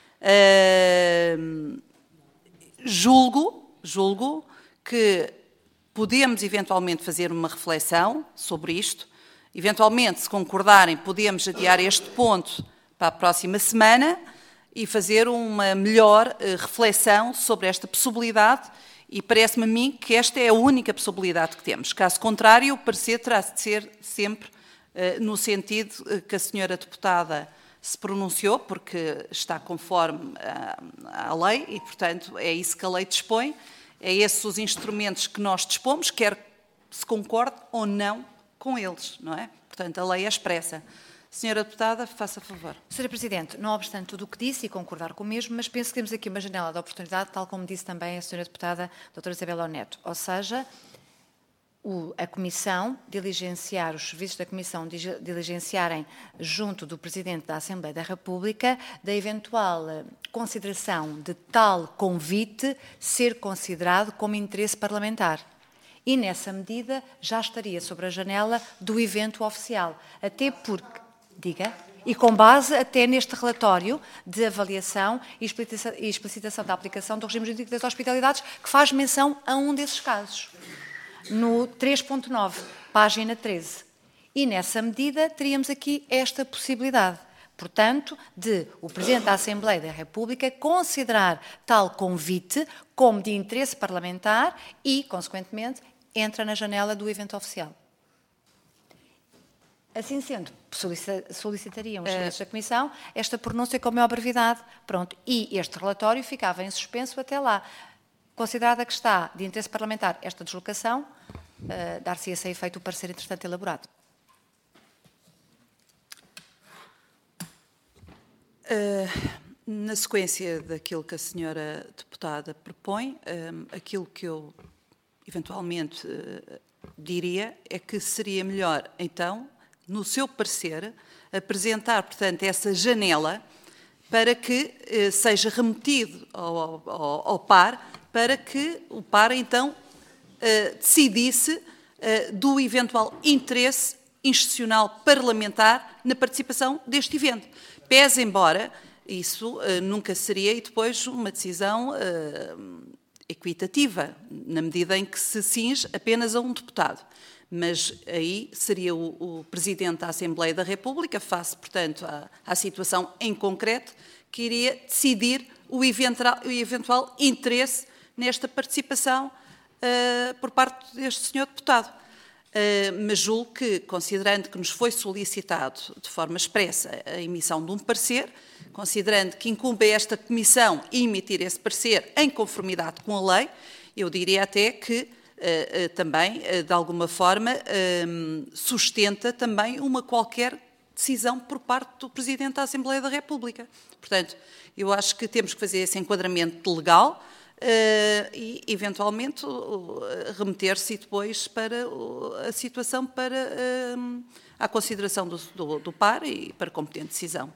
Uh, julgo, julgo, que podemos eventualmente fazer uma reflexão sobre isto, eventualmente, se concordarem, podemos adiar este ponto para a próxima semana e fazer uma melhor uh, reflexão sobre esta possibilidade e parece-me a mim que esta é a única possibilidade que temos. Caso contrário, o parecer terá de ser sempre uh, no sentido uh, que a senhora deputada se pronunciou, porque está conforme à lei e, portanto, é isso que a lei dispõe. É esses os instrumentos que nós dispomos, quer se concorde ou não com eles, não é? Portanto, a lei é expressa. Senhora deputada, faça favor. Senhora Presidente, não obstante tudo o que disse e concordar com o mesmo, mas penso que temos aqui uma janela de oportunidade, tal como disse também a senhora deputada doutora Isabel Neto. Ou seja, o, a Comissão diligenciar, os serviços da Comissão diligenciarem junto do Presidente da Assembleia da República da eventual consideração de tal convite ser considerado como interesse parlamentar. E, nessa medida, já estaria sobre a janela do evento oficial. Até porque, diga, e com base até neste relatório de avaliação e explicitação da aplicação do regime jurídico das hospitalidades, que faz menção a um desses casos, no três ponto nove, página treze. E, nessa medida, teríamos aqui esta possibilidade. Portanto, de o Presidente da Assembleia da República considerar tal convite como de interesse parlamentar e, consequentemente, entra na janela do evento oficial. Assim sendo, solicitaríamos nesta Comissão esta pronúncia com a maior brevidade. Pronto. E este relatório ficava em suspenso até lá. Considerada que está de interesse parlamentar esta deslocação, uh, dar-se-ia efeito o parecer, entretanto, elaborado. Uh, na sequência daquilo que a senhora deputada propõe, um, aquilo que eu eventualmente uh, diria é que seria melhor, então, no seu parecer, apresentar, portanto, essa janela para que uh, seja remetido ao, ao, ao P A R, para que o P A R, então, uh, decidisse uh, do eventual interesse institucional parlamentar na participação deste evento. Pese embora isso uh, nunca seria e depois uma decisão uh, equitativa, na medida em que se cinge apenas a um deputado. Mas aí seria o, o Presidente da Assembleia da República, face, portanto, à, à situação em concreto, que iria decidir o eventual, o eventual interesse nesta participação uh, por parte deste senhor deputado. Uh, mas julgo que, considerando que nos foi solicitado de forma expressa a emissão de um parecer, considerando que incumbe a esta Comissão emitir esse parecer em conformidade com a lei, eu diria até que uh, uh, também, uh, de alguma forma, uh, sustenta também uma qualquer decisão por parte do Presidente da Assembleia da República. Portanto, eu acho que temos que fazer esse enquadramento legal, Uh, e, eventualmente, uh, remeter-se depois para uh, a situação para uh, a consideração do, do, do P A R e para competente decisão.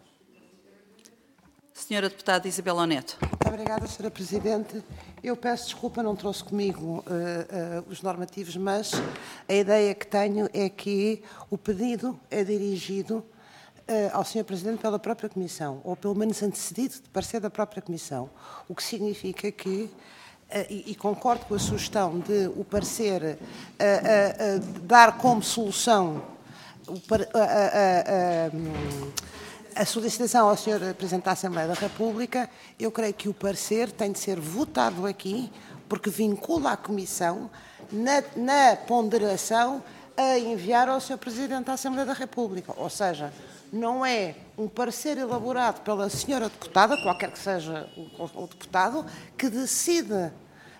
Senhora Deputada Isabel Neto. Muito obrigada, Senhora Presidente. Eu peço desculpa, não trouxe comigo uh, uh, os normativos, mas a ideia que tenho é que o pedido é dirigido ao senhor Presidente pela própria Comissão, ou pelo menos antecedido de parecer da própria Comissão, o que significa que, e, e concordo com a sugestão de o parecer a, a, a dar como solução a, a, a, a solicitação ao senhor Presidente da Assembleia da República, eu creio que o parecer tem de ser votado aqui, porque vincula a Comissão na, na ponderação a enviar ao senhor Presidente da Assembleia da República, ou seja, não é um parecer elaborado pela senhora deputada, qualquer que seja o, o deputado, que decide uh, uh,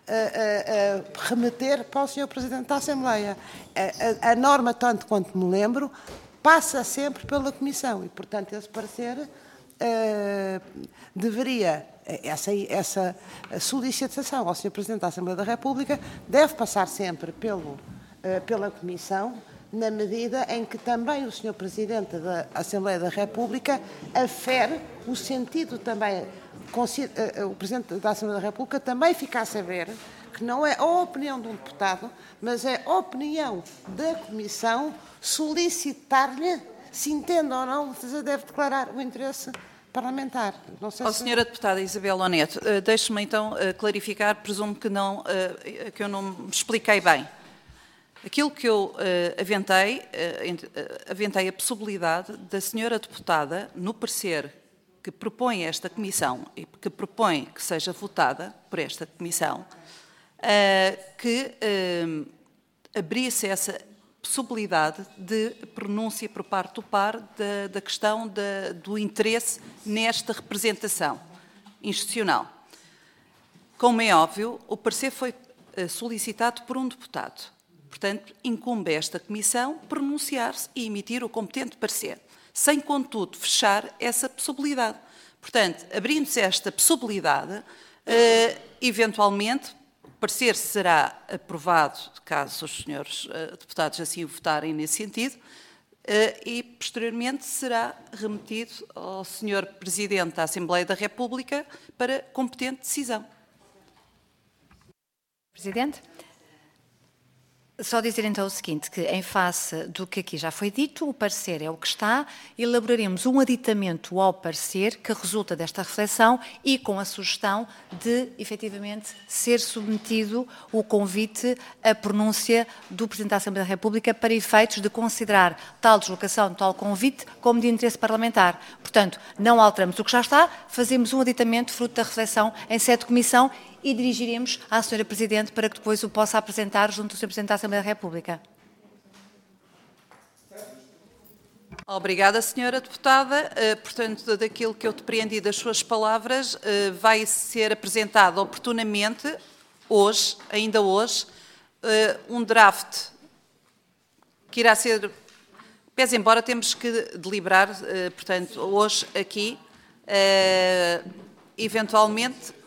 uh, remeter para o senhor Presidente da Assembleia. A, a, a norma, tanto quanto me lembro, passa sempre pela Comissão e, portanto, esse parecer uh, deveria, essa, essa solicitação ao senhor Presidente da Assembleia da República deve passar sempre pelo, uh, pela Comissão, na medida em que também o senhor Presidente da Assembleia da República afere o sentido também, o Presidente da Assembleia da República também fica a saber que não é a opinião de um deputado, mas é a opinião da Comissão solicitar-lhe se entende ou não, se deve declarar o interesse parlamentar. Não sei oh, se... Senhora Deputada Isabel Neto, uh, deixe-me então uh, clarificar, presumo que, não, uh, que eu não me expliquei bem. Aquilo que eu uh, aventei, uh, aventei a possibilidade da senhora deputada, no parecer que propõe esta comissão e que propõe que seja votada por esta comissão, uh, que uh, abrisse essa possibilidade de pronúncia por parte do P A R da, da questão da, do interesse nesta representação institucional. Como é óbvio, o parecer foi uh, solicitado por um deputado. Portanto, incumbe a esta Comissão pronunciar-se e emitir o competente parecer, sem, contudo, fechar essa possibilidade. Portanto, abrindo-se esta possibilidade, eh, eventualmente, parecer será aprovado, caso os senhores uh, deputados assim o votarem nesse sentido, uh, e posteriormente será remetido ao senhor Presidente da Assembleia da República para competente decisão. Presidente? Só dizer então o seguinte, que em face do que aqui já foi dito, o parecer é o que está, elaboraremos um aditamento ao parecer que resulta desta reflexão e com a sugestão de, efetivamente, ser submetido o convite à pronúncia do Presidente da Assembleia da República para efeitos de considerar tal deslocação, tal convite, como de interesse parlamentar. Portanto, não alteramos o que já está, fazemos um aditamento fruto da reflexão em sede de comissão e dirigiremos à senhora Presidente para que depois o possa apresentar junto ao senhor Presidente da Assembleia da República. Obrigada, senhora Deputada. Portanto, daquilo que eu depreendi das suas palavras, vai ser apresentado oportunamente, hoje, ainda hoje, um draft que irá ser, pese embora temos que deliberar, portanto, hoje aqui, eventualmente.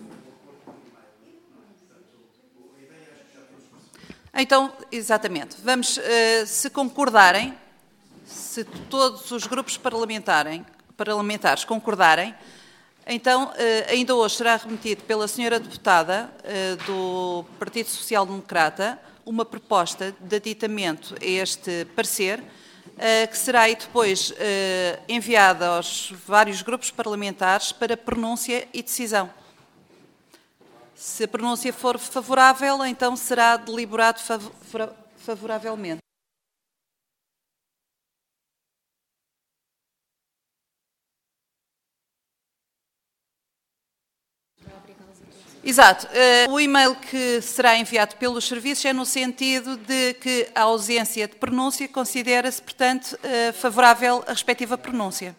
Então, exatamente, vamos, se concordarem, se todos os grupos parlamentares concordarem, então, ainda hoje será remetido pela senhora Deputada do Partido Social Democrata uma proposta de aditamento a este parecer, que será aí depois enviada aos vários grupos parlamentares para pronúncia e decisão. Se a pronúncia for favorável, então será deliberado favoravelmente. Exato. O e-mail que será enviado pelos serviços é no sentido de que a ausência de pronúncia considera-se, portanto, favorável à respectiva pronúncia.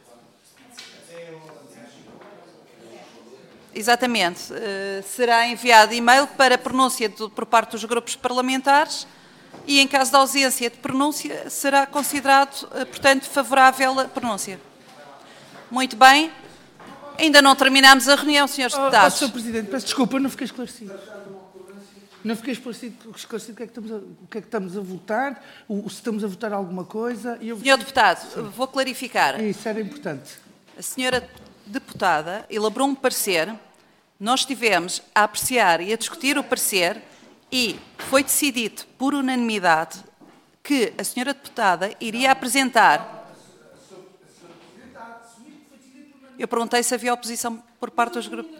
Exatamente. Uh, será enviado e-mail para pronúncia do, por parte dos grupos parlamentares e, em caso de ausência de pronúncia, será considerado, uh, portanto, favorável a pronúncia. Muito bem. Ainda não terminamos a reunião, senhores deputados. Oh, oh, senhor Presidente, peço desculpa, não fiquei esclarecido. Não fiquei esclarecido, esclarecido o, que é que estamos a, o que é que estamos a votar, o, se estamos a votar alguma coisa. E eu... Senhor Deputado, sim, vou clarificar. Isso era importante. A senhora Deputada elaborou um parecer, nós estivemos a apreciar e a discutir o parecer e foi decidido por unanimidade que a senhora Deputada iria apresentar. Eu perguntei se havia oposição por parte dos grupos.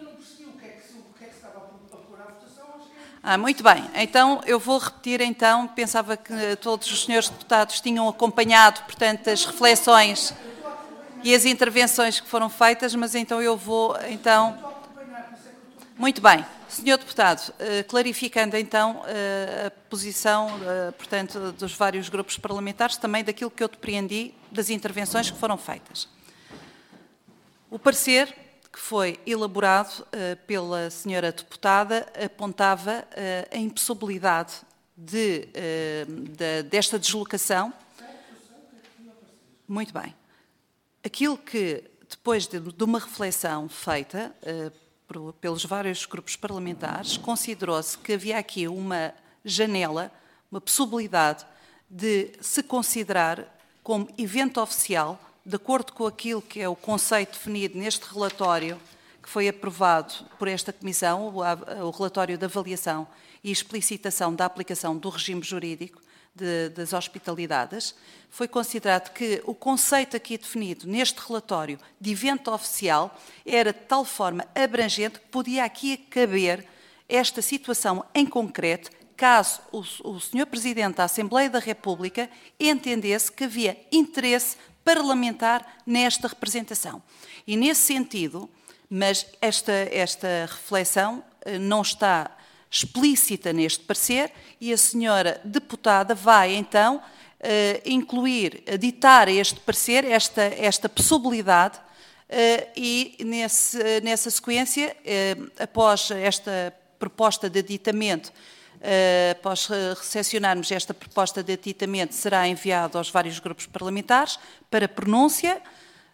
Ah, muito bem. Então, eu vou repetir, então, pensava que todos os senhores deputados tinham acompanhado, portanto, as reflexões e as intervenções que foram feitas, mas então eu vou, então... Muito bem. senhor Deputado, clarificando então a posição, portanto, dos vários grupos parlamentares, também daquilo que eu depreendi das intervenções que foram feitas. O parecer que foi elaborado pela senhora Deputada apontava a impossibilidade de, de, desta deslocação. Muito bem. Aquilo que, depois de, de uma reflexão feita uh, por, pelos vários grupos parlamentares, considerou-se que havia aqui uma janela, uma possibilidade de se considerar como evento oficial, de acordo com aquilo que é o conceito definido neste relatório que foi aprovado por esta Comissão, o, o relatório de avaliação e explicitação da aplicação do regime jurídico De, das hospitalidades, foi considerado que o conceito aqui definido neste relatório de evento oficial era de tal forma abrangente que podia aqui caber esta situação em concreto, caso o, o senhor Presidente da Assembleia da República entendesse que havia interesse parlamentar nesta representação. E nesse sentido, mas esta, esta reflexão não está explícita neste parecer e a senhora Deputada vai, então, uh, incluir, ditar este parecer, esta, esta possibilidade uh, e, nesse, nessa sequência, uh, após esta proposta de aditamento, uh, após recepcionarmos esta proposta de aditamento, será enviado aos vários grupos parlamentares para pronúncia.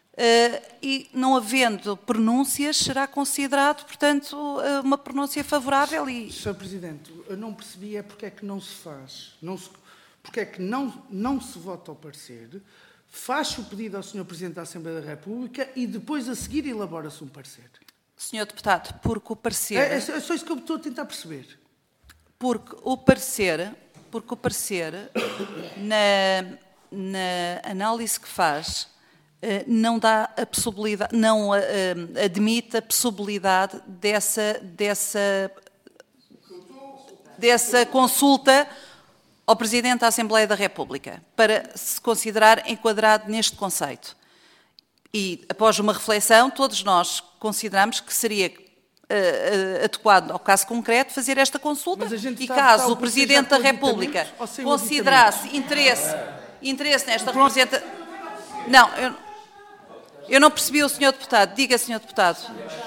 e, não havendo pronúncias, será considerado, portanto, uma pronúncia favorável. E... senhor Presidente, eu não percebi é porque é que não se faz, não se, porque é que não, não se vota ao parecer, faz o pedido ao senhor Presidente da Assembleia da República e depois, a seguir, elabora-se um parecer. senhor Deputado, porque o parecer... É, é só isso que eu estou a tentar perceber. Porque o parecer, porque o parecer na, na análise que faz, não dá a possibilidade, não admite a possibilidade dessa, dessa, dessa consulta ao Presidente da Assembleia da República, para se considerar enquadrado neste conceito. E, após uma reflexão, todos nós consideramos que seria uh, uh, adequado, ao caso concreto, fazer esta consulta, e caso o Presidente da República considerasse interesse, interesse nesta representação... Não, eu, eu não percebi o senhor Deputado. Diga, senhor Deputado.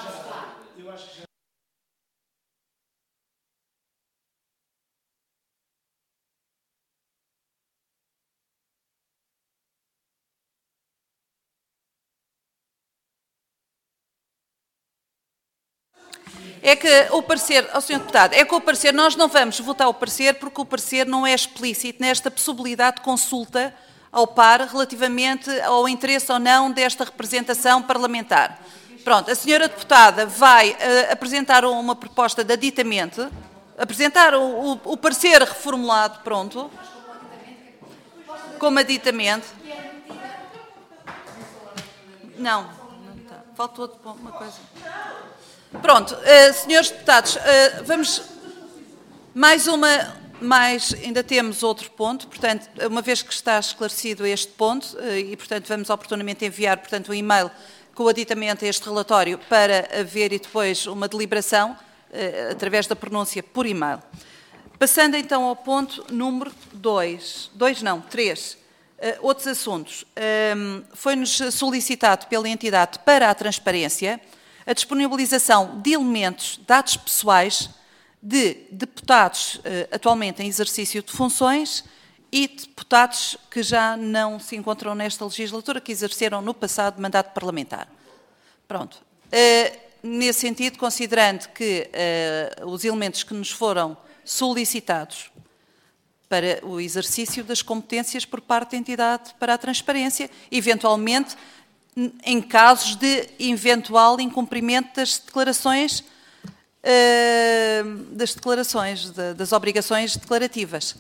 É que o parecer, ao senhor Deputado, é que o parecer, nós não vamos votar o parecer porque o parecer não é explícito nesta possibilidade de consulta ao par relativamente ao interesse ou não desta representação parlamentar. Pronto, a senhora Deputada vai uh, apresentar uma proposta de aditamento, apresentar o, o, o parecer reformulado, pronto, como aditamento. Não, não está. Faltou uma coisa. Pronto, uh, senhores deputados, uh, vamos mais uma, mais, ainda temos outro ponto, portanto, uma vez que está esclarecido este ponto, uh, e portanto vamos oportunamente enviar, portanto, um e-mail com o aditamento a este relatório para haver e depois uma deliberação uh, através da pronúncia por e-mail. Passando então ao ponto número dois, dois não, três, uh, outros assuntos. Um, foi-nos solicitado pela entidade para a transparência a disponibilização de elementos, dados pessoais de deputados eh, atualmente em exercício de funções e deputados que já não se encontram nesta legislatura, que exerceram no passado mandato parlamentar. Pronto. Eh, nesse sentido, considerando que eh, os elementos que nos foram solicitados para o exercício das competências por parte da entidade para a transparência, eventualmente em casos de eventual incumprimento das declarações, uh, das declarações, de, das obrigações declarativas.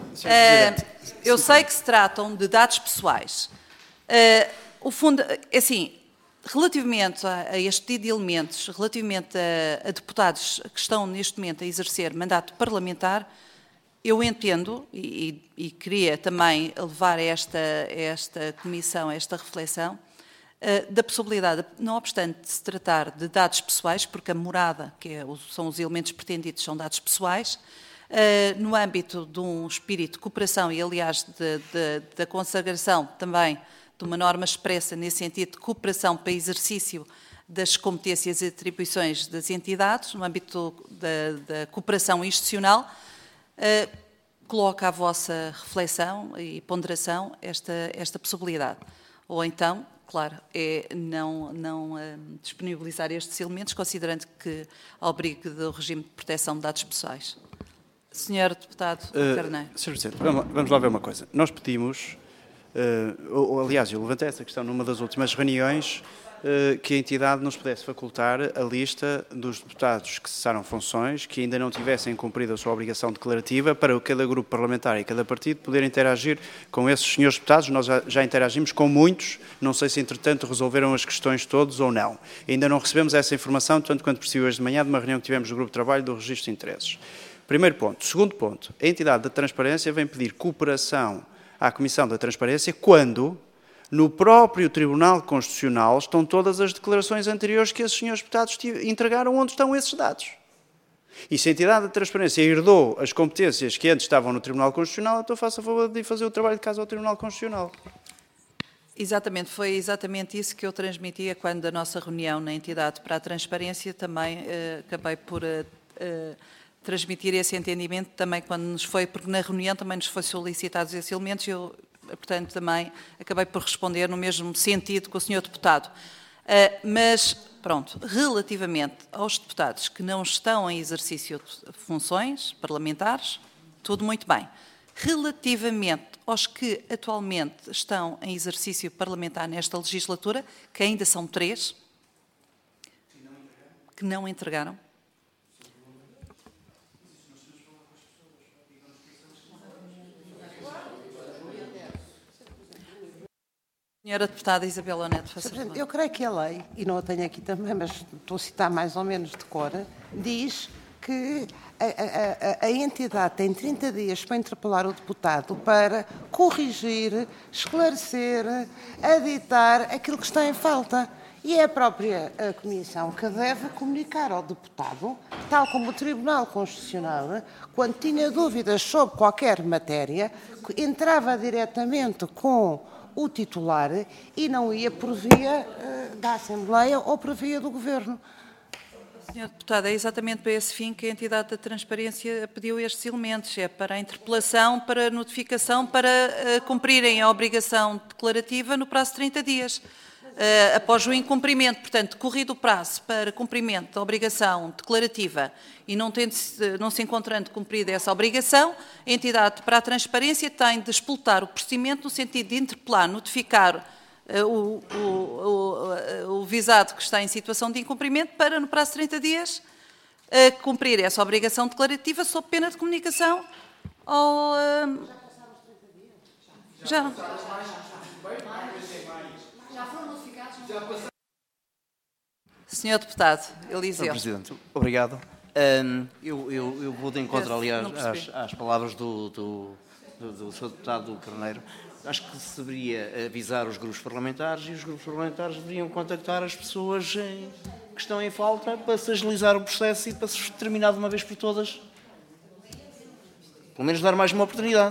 Uh, eu sei que se tratam de dados pessoais. Uh, o fundo, assim, relativamente a, a este tipo de elementos, relativamente a, a deputados que estão neste momento a exercer mandato parlamentar, eu entendo, e, e queria também levar a esta, a esta comissão, a esta reflexão, da possibilidade, não obstante se tratar de dados pessoais, porque a morada, que é, são os elementos pretendidos, são dados pessoais, no âmbito de um espírito de cooperação e, aliás, de, de, da consagração também de uma norma expressa nesse sentido de cooperação para exercício das competências e atribuições das entidades, no âmbito da, da cooperação institucional, coloca à vossa reflexão e ponderação esta, esta possibilidade. Ou então, claro, é não, não uh, disponibilizar estes elementos, considerando que obrigue do regime de proteção de dados pessoais. senhor Deputado uh, Carneiro. senhor Presidente, vamos lá, vamos lá ver uma coisa. Nós pedimos, uh, ou, ou, aliás, eu levantei essa questão numa das últimas reuniões, uh, que a entidade nos pudesse facultar a lista dos deputados que cessaram funções, que ainda não tivessem cumprido a sua obrigação declarativa, para cada grupo parlamentar e cada partido poder interagir com esses senhores deputados. Nós já, já interagimos com muitos, não sei se entretanto resolveram as questões todos ou não. Ainda não recebemos essa informação, tanto quanto percebi hoje de manhã, de uma reunião que tivemos no grupo de trabalho do Registro de Interesses. Primeiro ponto. Segundo ponto, a entidade da transparência vem pedir cooperação à Comissão da Transparência quando no próprio Tribunal Constitucional estão todas as declarações anteriores que esses senhores deputados entregaram, onde estão esses dados. E se a entidade da transparência herdou as competências que antes estavam no Tribunal Constitucional, então faça a favor de fazer o trabalho de casa ao Tribunal Constitucional. Exatamente, foi exatamente isso que eu transmitia quando a nossa reunião na entidade para a transparência também uh, acabei por uh, uh, transmitir esse entendimento também quando nos foi, porque na reunião também nos foi solicitados esses elementos e eu portanto, também acabei por responder no mesmo sentido que o senhor deputado. Uh, mas, pronto, relativamente aos deputados que não estão em exercício de funções parlamentares, tudo muito bem. Relativamente aos que atualmente estão em exercício parlamentar nesta legislatura, que ainda são três, que não entregaram. Senhora Deputada Isabel Neto, faça favor. Eu creio que a lei, e não a tenho aqui também, mas estou a citar mais ou menos de cor, diz que a, a, a, a entidade tem trinta dias para interpelar o deputado para corrigir, esclarecer, aditar aquilo que está em falta. E é a própria a Comissão que deve comunicar ao deputado, tal como o Tribunal Constitucional, quando tinha dúvidas sobre qualquer matéria, entrava diretamente com o titular e não ia por via uh, da Assembleia ou por via do Governo. Senhora Deputada, é exatamente para esse fim que a entidade da transparência pediu estes elementos. É para a interpelação, para a notificação, para uh, cumprirem a obrigação declarativa no prazo de trinta dias. Uh, após o incumprimento, portanto, decorrido o prazo para cumprimento da obrigação declarativa e não, tendo, não se encontrando cumprida essa obrigação, a entidade para a transparência tem de explotar o procedimento no sentido de interpelar, notificar uh, o, o, o, o visado que está em situação de incumprimento para, no prazo de trinta dias, uh, cumprir essa obrigação declarativa sob pena de comunicação ao... Uh, já. Senhor Deputado Eliseu. Senhor Presidente, obrigado. Um, eu, eu, eu vou de encontro, aliás, às, às palavras do, do, do, do senhor Deputado Carneiro. Acho que se deveria avisar os grupos parlamentares e os grupos parlamentares deveriam contactar as pessoas em, que estão em falta para se agilizar o processo e para se terminar de uma vez por todas. Pelo menos dar mais uma oportunidade.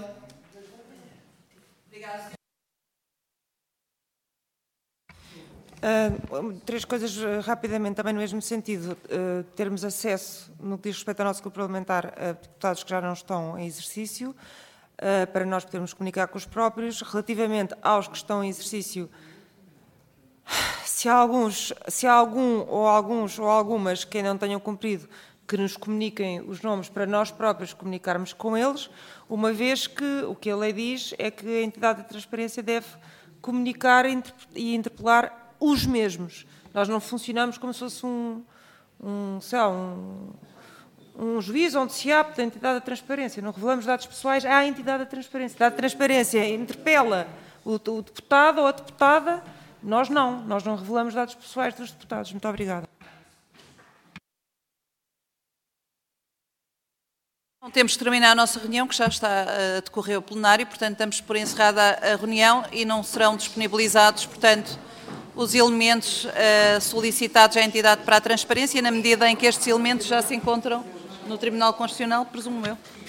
Uh, três coisas uh, rapidamente, também no mesmo sentido. Uh, termos acesso, no que diz respeito ao nosso grupo parlamentar, a deputados que já não estão em exercício, uh, para nós podermos comunicar com os próprios. Relativamente aos que estão em exercício, se há alguns, se há algum ou alguns ou algumas que ainda não tenham cumprido, que nos comuniquem os nomes para nós próprios comunicarmos com eles, uma vez que o que a lei diz é que a entidade de transparência deve comunicar e interpelar os mesmos. Nós não funcionamos como se fosse um, um, sei lá, um, um juiz onde se há da entidade da transparência. Não revelamos dados pessoais à entidade da transparência. A entidade da transparência interpela o, o deputado ou a deputada. Nós não. Nós não revelamos dados pessoais dos deputados. Muito obrigada. Temos de terminar a nossa reunião, que já está a decorrer o plenário, portanto, damos por encerrada a reunião e não serão disponibilizados, portanto, os elementos uh, solicitados à entidade para a transparência, na medida em que estes elementos já se encontram no Tribunal Constitucional, presumo eu.